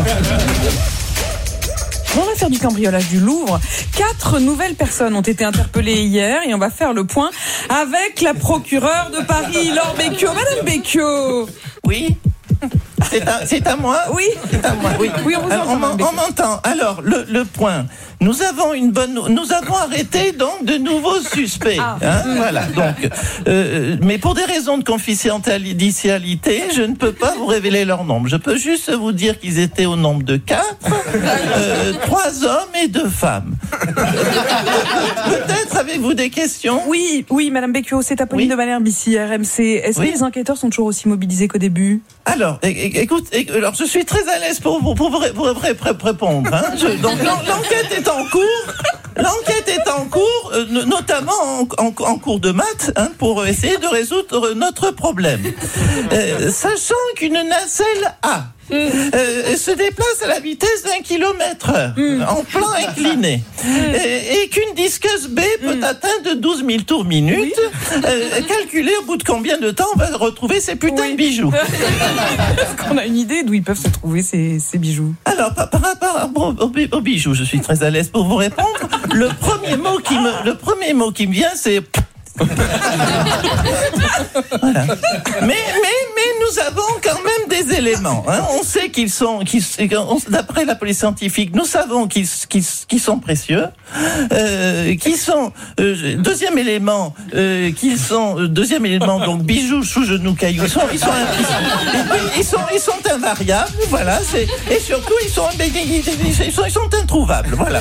Dans l'affaire du cambriolage du Louvre, quatre nouvelles personnes ont été interpellées hier et on va faire le point avec la procureure de Paris, Laure Becchio. Madame Becchio. Oui. C'est à, c'est à moi? Oui. C'est à moi, oui. Oui, on vous entend. Alors, on, on m'entend. Alors, le, le point. Nous avons une bonne, nous avons arrêté donc de nouveaux suspects. Ah. Hein, voilà. Donc, euh, mais pour des raisons de confidentialité, je ne peux pas vous révéler leur nombre. Je peux juste vous dire qu'ils étaient au nombre de quatre, euh, trois hommes et deux femmes. Peut-être avez-vous des questions? Oui, oui, Madame Becchio, c'est Apolline oui. de Malherbe ici, R M C. Est-ce oui. que les enquêteurs sont toujours aussi mobilisés qu'au début? Alors, écoute, alors je suis très à l'aise pour vous pour, pour, pour, pour répondre. Hein. Je, donc l'enquête est en cours. L'enquête est en cours, euh, notamment en, en, en cours de maths, hein, pour essayer de résoudre notre problème. Euh, sachant qu'une nacelle A Euh, se déplace à la vitesse d'un kilomètre heure, mmh. en plan incliné, mmh. et, et qu'une disqueuse B peut mmh. atteindre douze mille tours minute, oui. euh, calculer au bout de combien de temps on va retrouver ces putains oui. de bijoux. Est-ce qu'on a une idée d'où ils peuvent se trouver ces, ces bijoux? Alors, par, par rapport aux, aux, aux bijoux, je suis très à l'aise pour vous répondre. Le premier mot qui me, le premier mot qui me vient, c'est... voilà. Mais, mais, mais nous avons quand même des éléments élément. Hein. On sait qu'ils sont, qu'ils, d'après la police scientifique, nous savons qu'ils, qu'ils, qu'ils sont précieux. Euh, qui sont euh, deuxième élément, euh, qu'ils sont euh, deuxième élément. Donc bijoux, sous-genoux, cailloux. Ils sont, ils sont, ils sont, ils sont, ils sont invariables. Voilà. C'est, et surtout, ils sont, ils sont, ils sont introuvables. Voilà.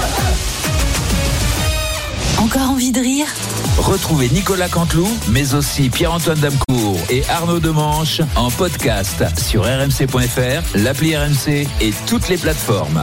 Encore envie de rire? Retrouvez Nicolas Canteloup, mais aussi Pierre-Antoine Damecourt et Arnaud Demanche en podcast sur r m c point f r, l'appli R M C et toutes les plateformes.